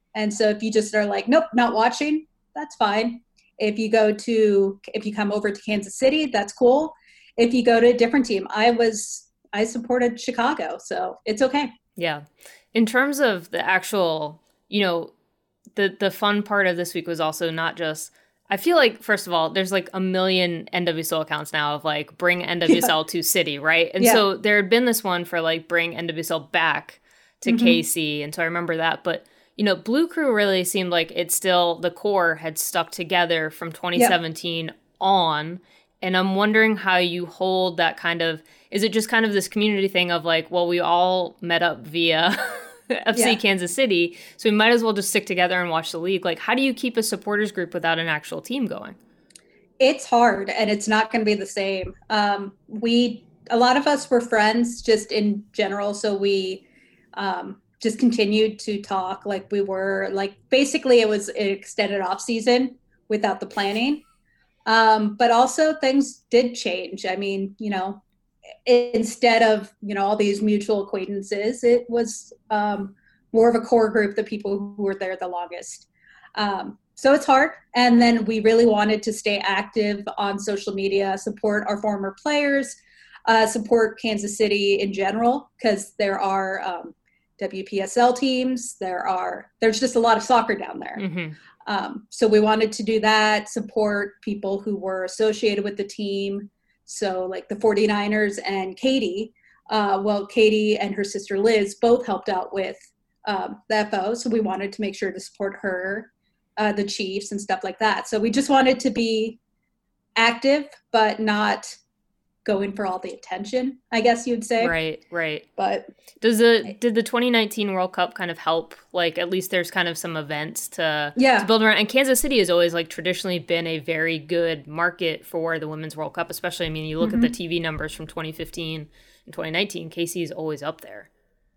And so if you just are like, nope, not watching, that's fine. If you go to, if you come over to Kansas City, that's cool. If you go to a different team, I was, I supported Chicago, so it's okay. Yeah. In terms of the actual, you know, the, the fun part of this week was also not just, I feel like, first of all, there's like a million N W S L accounts now of like, bring N W S L yeah. to City, right? And yeah. so there had been this one for like, bring N W S L back to mm-hmm. K C. And so I remember that. But, you know, Blue Crew really seemed like it's still, the core had stuck together from twenty seventeen yep. on. And I'm wondering how you hold that kind of, is it just kind of this community thing of like, well, we all met up via F C yeah. Kansas City, so we might as well just stick together and watch the league. Like, how do you keep a supporters group without an actual team going? It's hard, and it's not going to be the same. Um, we, a lot of us were friends just in general, so we um, just continued to talk like we were, like, basically it was an extended off season without the planning. Um, but also things did change. I mean, you know, instead of, you know, all these mutual acquaintances, it was um, more of a core group, the people who were there the longest. Um, so it's hard. And then we really wanted to stay active on social media, support our former players, uh, support Kansas City in general, because there are um, W P S L teams. There are, there's just a lot of soccer down there. Mm-hmm. Um, so we wanted to do that, support people who were associated with the team. So like the forty-niners and Katie, uh, well, Katie and her sister Liz both helped out with um, the F O. So we wanted to make sure to support her, uh, the Chiefs and stuff like that. So we just wanted to be active, but not going for all the attention, I guess you'd say. Right, right. But does the did the twenty nineteen World Cup kind of help? Like, at least there's kind of some events to, yeah. to build around. And Kansas City has always like traditionally been a very good market for the Women's World Cup, especially, I mean, you look mm-hmm. at the T V numbers from twenty fifteen and twenty nineteen, K C is always up there.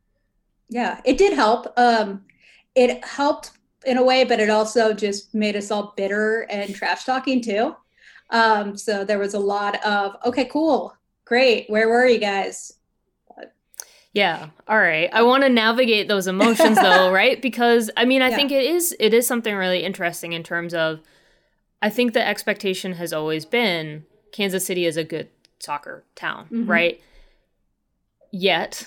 Yeah, it did help. Um, it helped in a way, but it also just made us all bitter and trash talking too. Um, so there was a lot of, okay, cool, great. Where were you guys? But, yeah. All right. I want to navigate those emotions though, right? Because I mean, I yeah. think it is, it is something really interesting in terms of, I think the expectation has always been Kansas City is a good soccer town, mm-hmm. right? Yet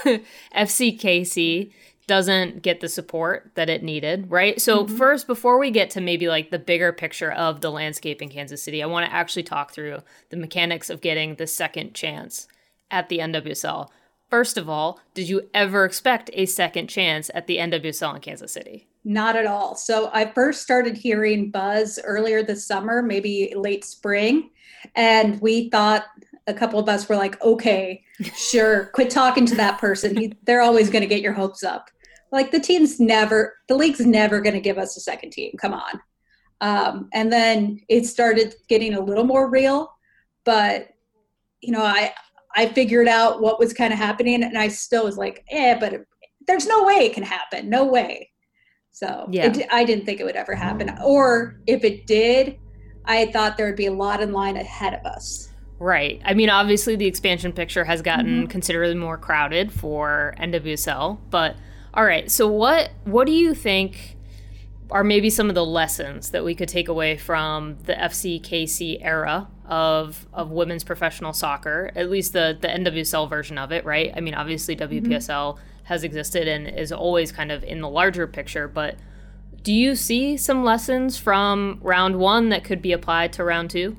F C K C doesn't get the support that it needed, right? So mm-hmm. first, before we get to maybe like the bigger picture of the landscape in Kansas City, I want to actually talk through the mechanics of getting the second chance at the N W S L. First of all, did you ever expect a second chance at the N W S L in Kansas City? Not at all. So I first started hearing buzz earlier this summer, maybe late spring, and we thought, a couple of us were like, okay, sure, quit talking to that person. He, they're always going to get your hopes up. Like the team's never, the league's never going to give us a second team. Come on. Um, and then it started getting a little more real, but you know, I, I figured out what was kind of happening and I still was like, eh, but it, there's no way it can happen. No way. So yeah. it, I didn't think it would ever happen. Or if it did, I thought there would be a lot in line ahead of us. Right. I mean, obviously the expansion picture has gotten mm-hmm. considerably more crowded for N W S L, but all right. So what what do you think are maybe some of the lessons that we could take away from the F C K C era of of women's professional soccer, at least the, the N W S L version of it, right? I mean, obviously W P S L mm-hmm. has existed and is always kind of in the larger picture, but do you see some lessons from round one that could be applied to round two?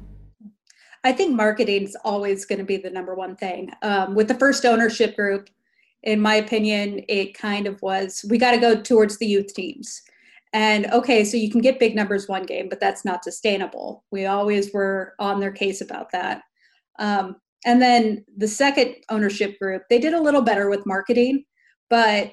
I think marketing is always going to be the number one thing. Um, with the first ownership group, in my opinion, it kind of was, we got to go towards the youth teams. And okay, so you can get big numbers one game, but that's not sustainable. We always were on their case about that. Um, and then the second ownership group, they did a little better with marketing, but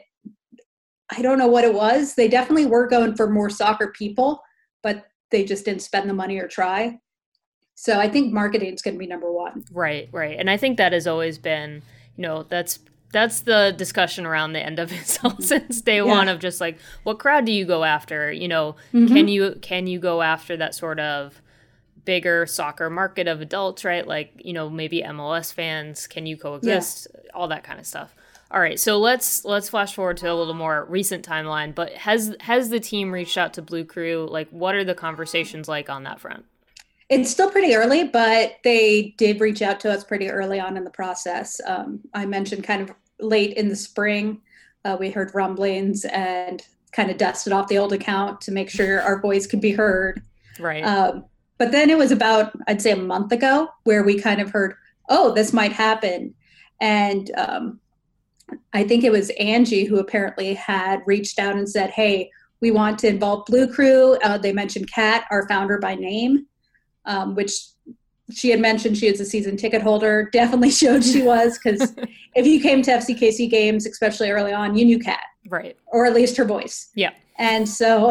I don't know what it was. They definitely were going for more soccer people, but they just didn't spend the money or try. So I think marketing is going to be number one. Right, right. And I think that has always been, you know, that's that's the discussion around the N W S L since day yeah. one of just like, what crowd do you go after? You know, mm-hmm. can you can you go after that sort of bigger soccer market of adults, right? Like, you know, maybe M L S fans, can you coexist? Yeah. All that kind of stuff. All right, so let's let's flash forward to a little more recent timeline. But has has the team reached out to Blue Crew? Like, what are the conversations like on that front? It's still pretty early, but they did reach out to us pretty early on in the process. Um, I mentioned kind of late in the spring, uh, we heard rumblings and kind of dusted off the old account to make sure our voice could be heard. Right. Um, but then it was about, I'd say a month ago where we kind of heard, oh, this might happen. And um, I think it was Angie who apparently had reached out and said, hey, we want to involve Blue Crew. Uh, they mentioned Kat, our founder by name, um, which she had mentioned she was a season ticket holder. Definitely showed she was, because if you came to F C K C games, especially early on, you knew Kat. Right. Or at least her voice. Yeah. And so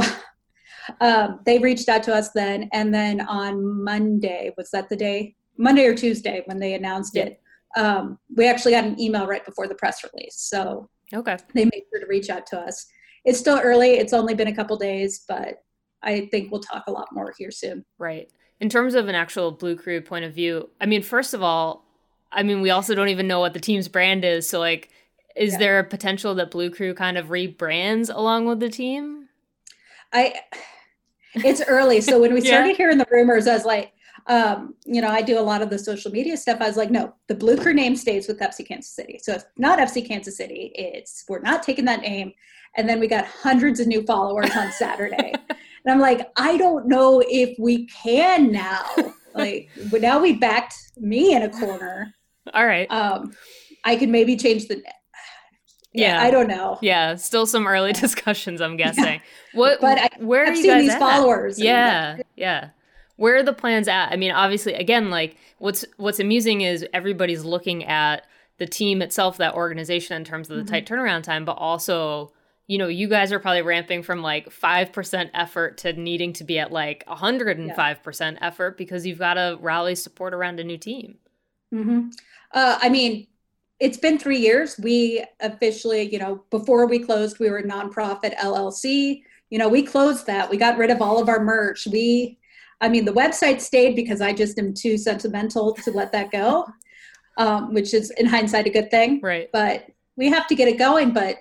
um, they reached out to us then. And then on Monday, was that the day? Monday or Tuesday when they announced yeah. it, um, we actually got an email right before the press release. So okay. they made sure to reach out to us. It's still early. It's only been a couple days, but I think we'll talk a lot more here soon. Right. In terms of an actual Blue Crew point of view, I mean, first of all, I mean, we also don't even know what the team's brand is. So, like, is yeah. there a potential that Blue Crew kind of rebrands along with the team? I, it's early. So when we started yeah. hearing the rumors, I was like, um, you know, I do a lot of the social media stuff. I was like, no, the Blue Crew name stays with F C Kansas City. So it's not F C Kansas City. It's, we're not taking that name. And then we got hundreds of new followers on Saturday. And I'm like, I don't know if we can now. Like, now we backed me in a corner. All right. Um, I could maybe change the. Yeah, yeah, I don't know. Yeah, still some early discussions, I'm guessing. Yeah. What? But I, where I've are you seen guys these at? followers. Yeah, yeah. Where are the plans at? I mean, obviously, again, like what's what's amusing is everybody's looking at the team itself, that organization, in terms of the mm-hmm. tight turnaround time, but also, you know, you guys are probably ramping from like five percent effort to needing to be at like one hundred five percent yeah. effort because you've got to rally support around a new team. Mm-hmm. Uh, I mean, it's been three years. We officially, you know, before we closed, we were a nonprofit L L C. You know, we closed that. We got rid of all of our merch. We, I mean, the website stayed because I just am too sentimental to let that go, um, which is in hindsight a good thing. Right. But we have to get it going. But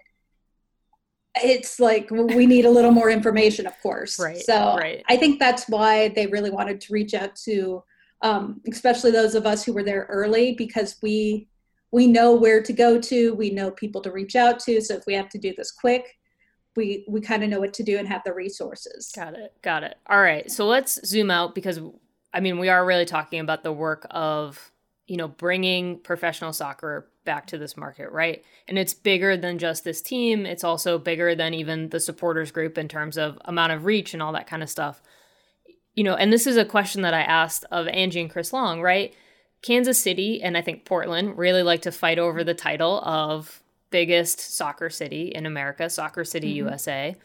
it's like we need a little more information, of course. Right. So right. I think that's why they really wanted to reach out to, um, especially those of us who were there early, because we we know where to go to. We know people to reach out to. So if we have to do this quick, we we kind of know what to do and have the resources. Got it. Got it. All right. So let's zoom out because, I mean, we are really talking about the work of, you know, bringing professional soccer back to this market, right? And it's bigger than just this team. It's also bigger than even the supporters group in terms of amount of reach and all that kind of stuff. You know, and this is a question that I asked of Angie and Chris Long, right? Kansas City and I think Portland really like to fight over the title of biggest soccer city in America, Soccer City mm-hmm. U S A.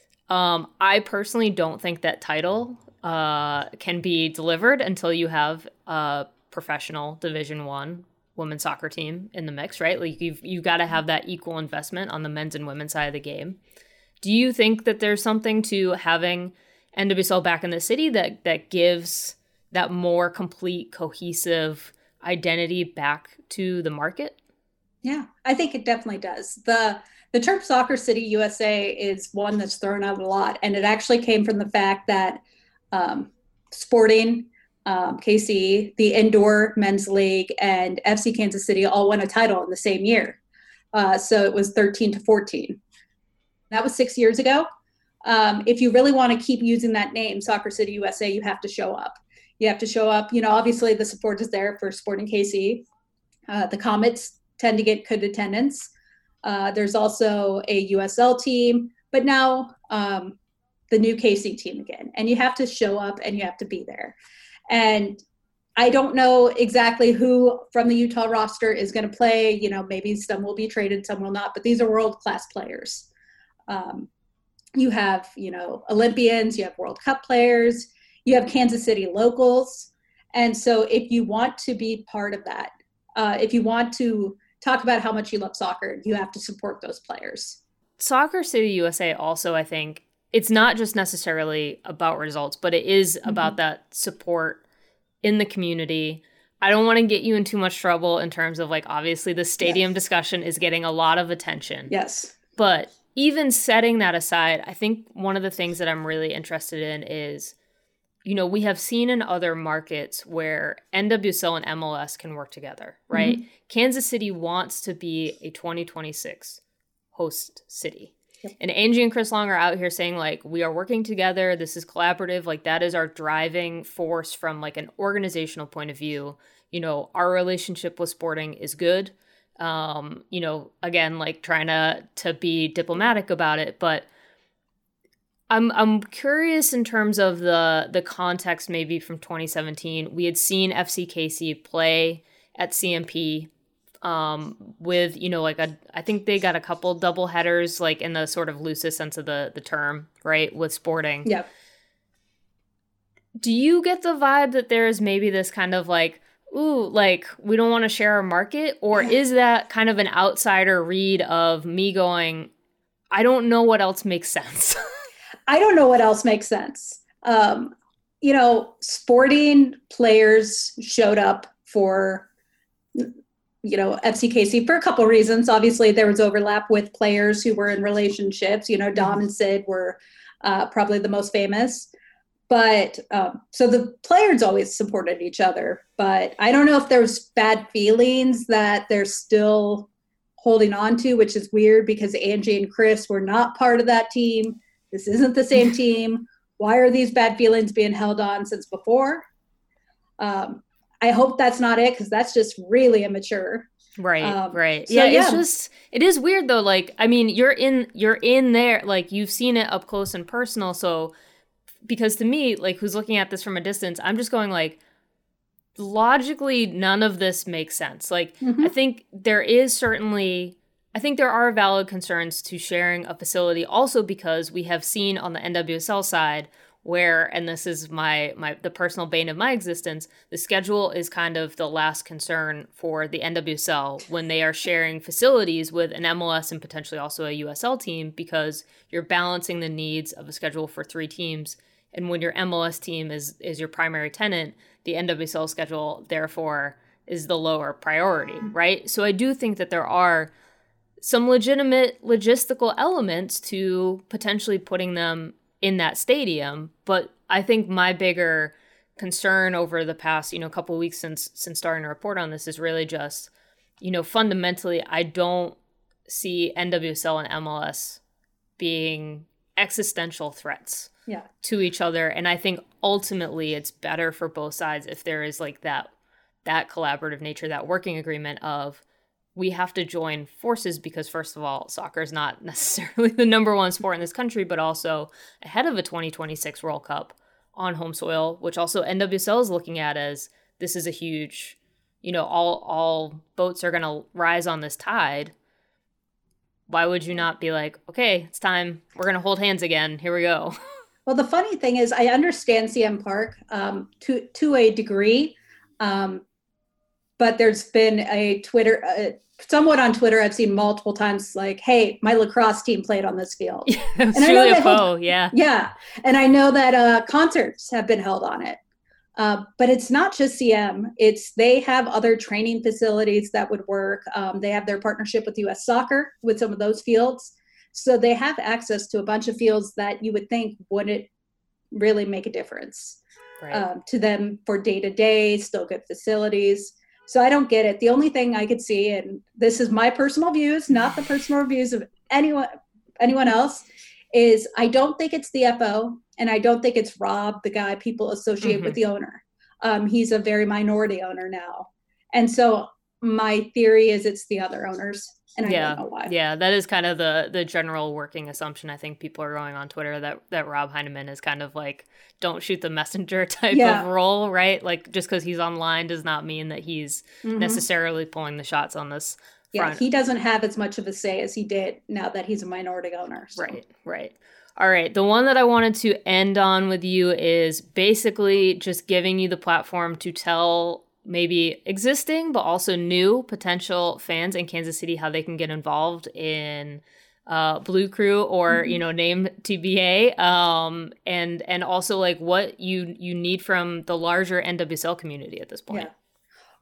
Um, I personally don't think that title uh, can be delivered until you have a professional Division One women's soccer team in the mix, right? Like you've you've got to have that equal investment on the men's and women's side of the game. Do you think that there's something to having N W S L back in the city that that gives that more complete, cohesive identity back to the market? Yeah, I think it definitely does. The the term Soccer City U S A is one that's thrown out a lot, and it actually came from the fact that um, Sporting, um, K C, the Indoor Men's League, and F C Kansas City all won a title in the same year. Uh, so it was thirteen to fourteen. That was six years ago. Um, if you really want to keep using that name, Soccer City U S A, you have to show up. You have to show up. You know, obviously the support is there for Sporting K C. Uh, the Comets tend to get good attendance. Uh, there's also a U S L team, but now um, the new K C team again. And you have to show up and you have to be there. And I don't know exactly who from the Utah roster is going to play. You know, maybe some will be traded, some will not, but these are world-class players. Um, you have, you know, Olympians, you have World Cup players, you have Kansas City locals. And so if you want to be part of that, uh, if you want to talk about how much you love soccer, you have to support those players. Soccer City U S A also, I think, it's not just necessarily about results, but it is mm-hmm. about that support in the community. I don't want to get you in too much trouble in terms of like, obviously the stadium yes. discussion is getting a lot of attention. Yes. But even setting that aside, I think one of the things that I'm really interested in is, you know, we have seen in other markets where N W S L and M L S can work together, right? Mm-hmm. Kansas City wants to be a twenty twenty-six host city. Yep. And Angie and Chris Long are out here saying, like, we are working together. This is collaborative. Like, that is our driving force from, like, an organizational point of view. You know, our relationship with Sporting is good. Um, you know, again, like, trying to to be diplomatic about it, but I'm I'm curious in terms of the the context maybe from twenty seventeen. We had seen F C K C play at C M P um, with, you know, like a I think they got a couple double headers, like in the sort of loosest sense of the the term, right, with Sporting. Yeah. Do you get the vibe that there's maybe this kind of like, ooh, like we don't want to share our market, or is that kind of an outsider read of me going, I don't know what else makes sense? I don't know what else makes sense. Um, you know, Sporting players showed up for, you know, F C K C for a couple of reasons. Obviously, there was overlap with players who were in relationships. You know, Dom mm-hmm. and Sid were uh, probably the most famous. But um, so the players always supported each other. But I don't know if there's bad feelings that they're still holding on to, which is weird because Angie and Chris were not part of that team. This isn't the same team. Why are these bad feelings being held on since before? Um, I hope that's not it, because that's just really immature. Right, um, right. So, yeah, yeah, it's just, it is weird though. Like, I mean, you're in, you're in there, like you've seen it up close and personal. So, because to me, like who's looking at this from a distance, I'm just going like, logically, none of this makes sense. Like, mm-hmm. I think there is certainly... I think there are valid concerns to sharing a facility also because we have seen on the N W S L side where, and this is my my the personal bane of my existence, the schedule is kind of the last concern for the N W S L when they are sharing facilities with an M L S and potentially also a U S L team, because you're balancing the needs of a schedule for three teams. And when your M L S team is is your primary tenant, the N W S L schedule, therefore, is the lower priority, right? So I do think that there are some legitimate logistical elements to potentially putting them in that stadium. But I think my bigger concern over the past, you know, couple of weeks since since starting to report on this is really just, you know, fundamentally, I don't see N W S L and M L S being existential threats yeah. to each other. And I think ultimately it's better for both sides if there is like that that collaborative nature, that working agreement of, we have to join forces because, first of all, soccer is not necessarily the number one sport in this country, but also ahead of a twenty twenty-six World Cup on home soil, which also N W S L is looking at as this is a huge, you know, all all boats are going to rise on this tide. Why would you not be like, okay, it's time. We're going to hold hands again. Here we go. Well, the funny thing is I understand C M Park um, to, to a degree, um, but there's been a Twitter... Uh, somewhat on Twitter, I've seen multiple times like, hey, my lacrosse team played on this field. Yeah, it's really a foe, yeah. Yeah. And I know that uh, concerts have been held on it. Uh, but it's not just C M. It's they have other training facilities that would work. Um, they have their partnership with U S Soccer with some of those fields. So they have access to a bunch of fields that you would think wouldn't really make a difference right. um, to them for day-to-day, still good facilities. So I don't get it. The only thing I could see, and this is my personal views, not the personal views of anyone anyone else, is I don't think it's the F O, and I don't think it's Rob, the guy people associate mm-hmm. with the owner. Um, he's a very minority owner now. And so my theory is it's the other owners, and I yeah. don't know why. Yeah, that is kind of the the general working assumption. I think people are going on Twitter that, that Rob Heineman is kind of like, don't shoot the messenger type yeah. of role, right? Like, just because he's online does not mean that he's mm-hmm. necessarily pulling the shots on this front. Yeah, he doesn't have as much of a say as he did now that he's a minority owner. So. Right, right. All right, the one that I wanted to end on with you is basically just giving you the platform to tell maybe existing but also new potential fans in Kansas City how they can get involved in uh, Blue Crew or, mm-hmm. you know, name T B A, um, and and also like what you you need from the larger N W S L community at this point. Yeah.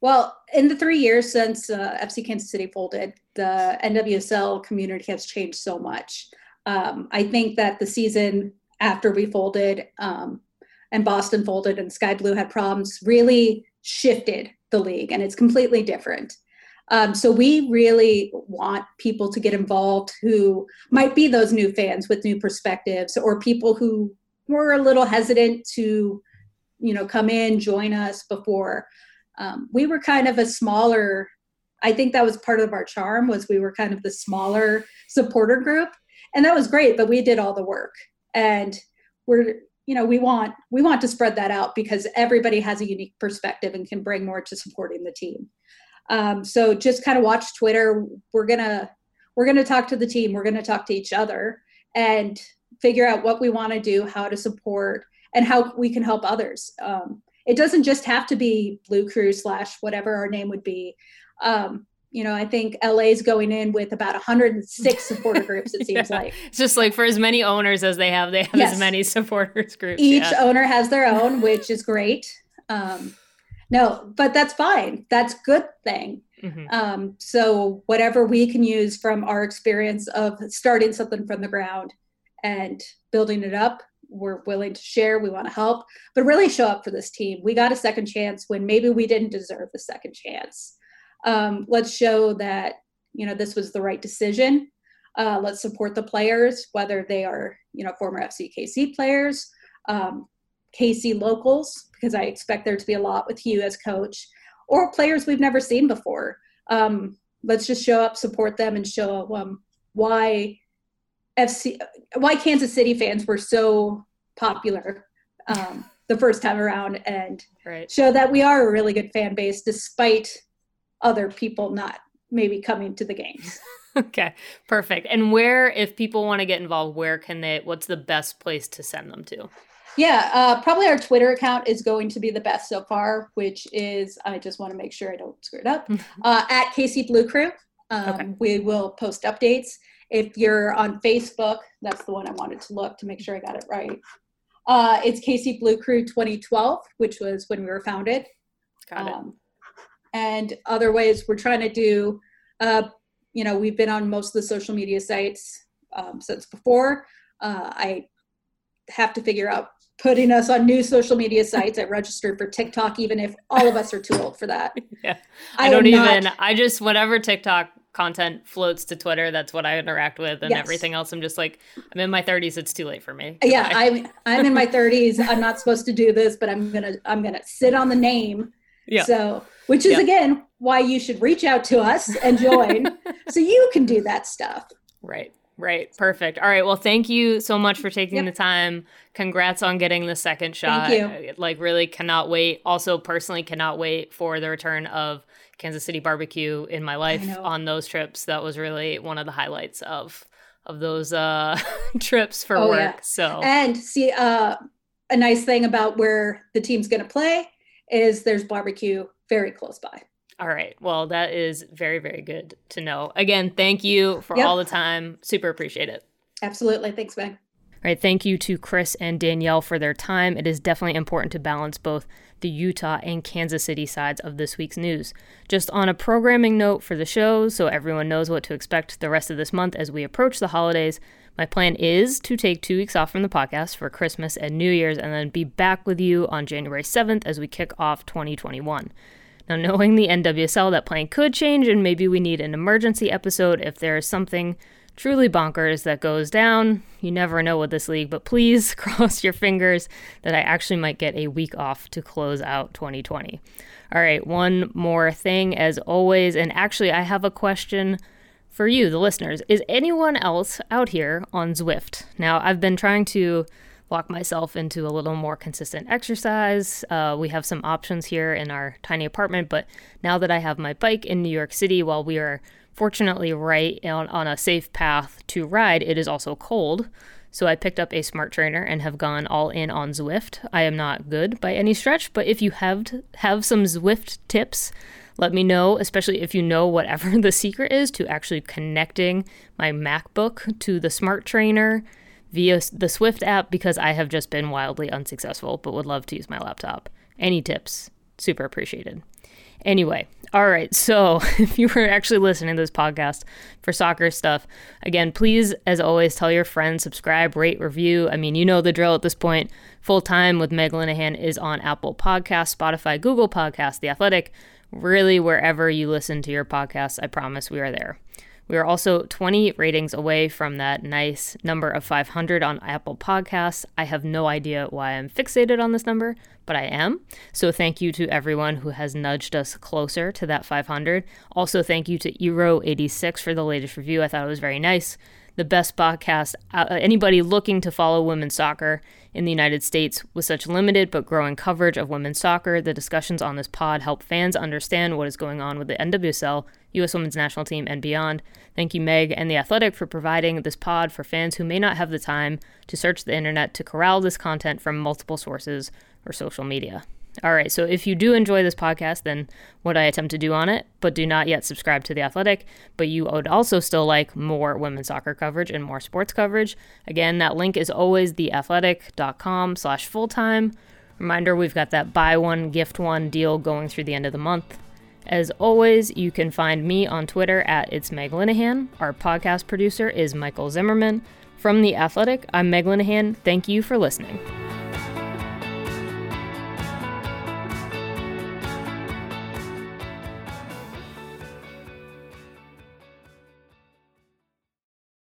Well, in the three years since uh, F C Kansas City folded, the N W S L community has changed so much. Um, I think that the season after we folded um, and Boston folded and Sky Blue had problems really shifted the league, and it's completely different. Um, so we really want people to get involved who might be those new fans with new perspectives, or people who were a little hesitant to, you know, come in, join us before. Um, we were kind of a smaller, I think that was part of our charm, was we were kind of the smaller supporter group, and that was great, but we did all the work. And we're, you know, we want, we want to spread that out because everybody has a unique perspective and can bring more to supporting the team. Um, so just kind of watch Twitter. We're going to, we're going to talk to the team. We're going to talk to each other and figure out what we want to do, how to support, and how we can help others. Um, it doesn't just have to be Blue Crew slash whatever our name would be. Um, you know, I think L A is going in with about one hundred six supporter groups, it seems yeah. like. It's just like for as many owners as they have, they have yes. as many supporters groups. Each yeah. owner has their own, which is great. Um, no, but that's fine. That's a good thing. Mm-hmm. Um, so whatever we can use from our experience of starting something from the ground and building it up, we're willing to share. We want to help, but really show up for this team. We got a second chance when maybe we didn't deserve the second chance. Um, let's show that, you know, this was the right decision. Uh, let's support the players, whether they are, you know, former F C K C players, um, K C locals, because I expect there to be a lot with you as coach, or players we've never seen before. Um, let's just show up, support them, and show um, why F C, why Kansas City fans were so popular um, the first time around, and right. show that we are a really good fan base despite other people not maybe coming to the games. Okay, perfect. And where, if people want to get involved, where can they, what's the best place to send them to? Yeah, uh, probably our Twitter account is going to be the best so far, which is, I just want to make sure I don't screw it up, uh, at K C Blue Crew. Um, okay. We will post updates. If you're on Facebook, that's the one I wanted to look to make sure I got it right. Uh, it's K C Blue Crew twenty twelve, which was when we were founded. Got it. Um, and other ways we're trying to do, uh, you know, we've been on most of the social media sites um, since before. Uh, I have to figure out putting us on new social media sites. I registered for TikTok, even if all of us are too old for that. Yeah, I, I don't even, not... I just, whatever TikTok content floats to Twitter, that's what I interact with, and yes. everything else, I'm just like, I'm in my thirties, it's too late for me. Goodbye. Yeah, I'm I'm in my thirties. I'm not supposed to do this, but I'm gonna I'm gonna sit on the name. Yeah. So, which is yeah. again why you should reach out to us and join, so you can do that stuff. Right. Right. Perfect. All right. Well, thank you so much for taking yep. the time. Congrats on getting the second shot. Thank you. Like, really cannot wait. Also, personally cannot wait for the return of Kansas City barbecue in my life on those trips. That was really one of the highlights of of those uh, trips for oh, work. Yeah. So, and see, uh, a nice thing about where the team's going to play is there's barbecue very close by. All right. Well, that is very, very good to know. Again, thank you for yep. all the time. Super appreciate it. Absolutely. Thanks, Meg. All right. Thank you to Chris and Danielle for their time. It is definitely important to balance both the Utah and Kansas City sides of this week's news. Just on a programming note for the show, so everyone knows what to expect the rest of this month as we approach the holidays, my plan is to take two weeks off from the podcast for Christmas and New Year's, and then be back with you on January seventh as we kick off twenty twenty-one. Now, knowing the N W S L, that plan could change, and maybe we need an emergency episode if there is something truly bonkers that goes down. You never know with this league, but please cross your fingers that I actually might get a week off to close out twenty twenty. All right, one more thing as always, and actually I have a question for you, the listeners. Is anyone else out here on Zwift? Now, I've been trying to lock myself into a little more consistent exercise. Uh, we have some options here in our tiny apartment, but now that I have my bike in New York City, while we are fortunately right on, on a safe path to ride, it is also cold. So I picked up a smart trainer and have gone all in on Zwift. I am not good by any stretch, but if you have have some Zwift tips, let me know, especially if you know whatever the secret is to actually connecting my MacBook to the smart trainer via the Zwift app, because I have just been wildly unsuccessful, but would love to use my laptop. Any tips? Super appreciated. Anyway, all right. So if you were actually listening to this podcast for soccer stuff, again, please, as always, tell your friends, subscribe, rate, review. I mean, you know the drill at this point. Full Time with Meg Linehan is on Apple Podcasts, Spotify, Google Podcasts, The Athletic, really wherever you listen to your podcasts. I promise we are there. We are also twenty ratings away from that nice number of five hundred on Apple Podcasts. I have no idea why I'm fixated on this number, but I am. So thank you to everyone who has nudged us closer to that five hundred. Also, thank you to Eero eighty-six for the latest review. I thought it was very nice. The best podcast, uh, anybody looking to follow women's soccer in the United States with such limited but growing coverage of women's soccer. The discussions on this pod help fans understand what is going on with the N W S L, U S Women's National Team, and beyond. Thank you, Meg and The Athletic, for providing this pod for fans who may not have the time to search the internet to corral this content from multiple sources or social media. All right, so if you do enjoy this podcast, then what I attempt to do on it, but do not yet subscribe to The Athletic, but you would also still like more women's soccer coverage and more sports coverage, again, that link is always theathletic.com slash full-time. Reminder, we've got that buy one, gift one deal going through the end of the month. As always, you can find me on Twitter at It's Meg Linehan. Our podcast producer is Michael Zimmerman. From The Athletic, I'm Meg Linehan. Thank you for listening.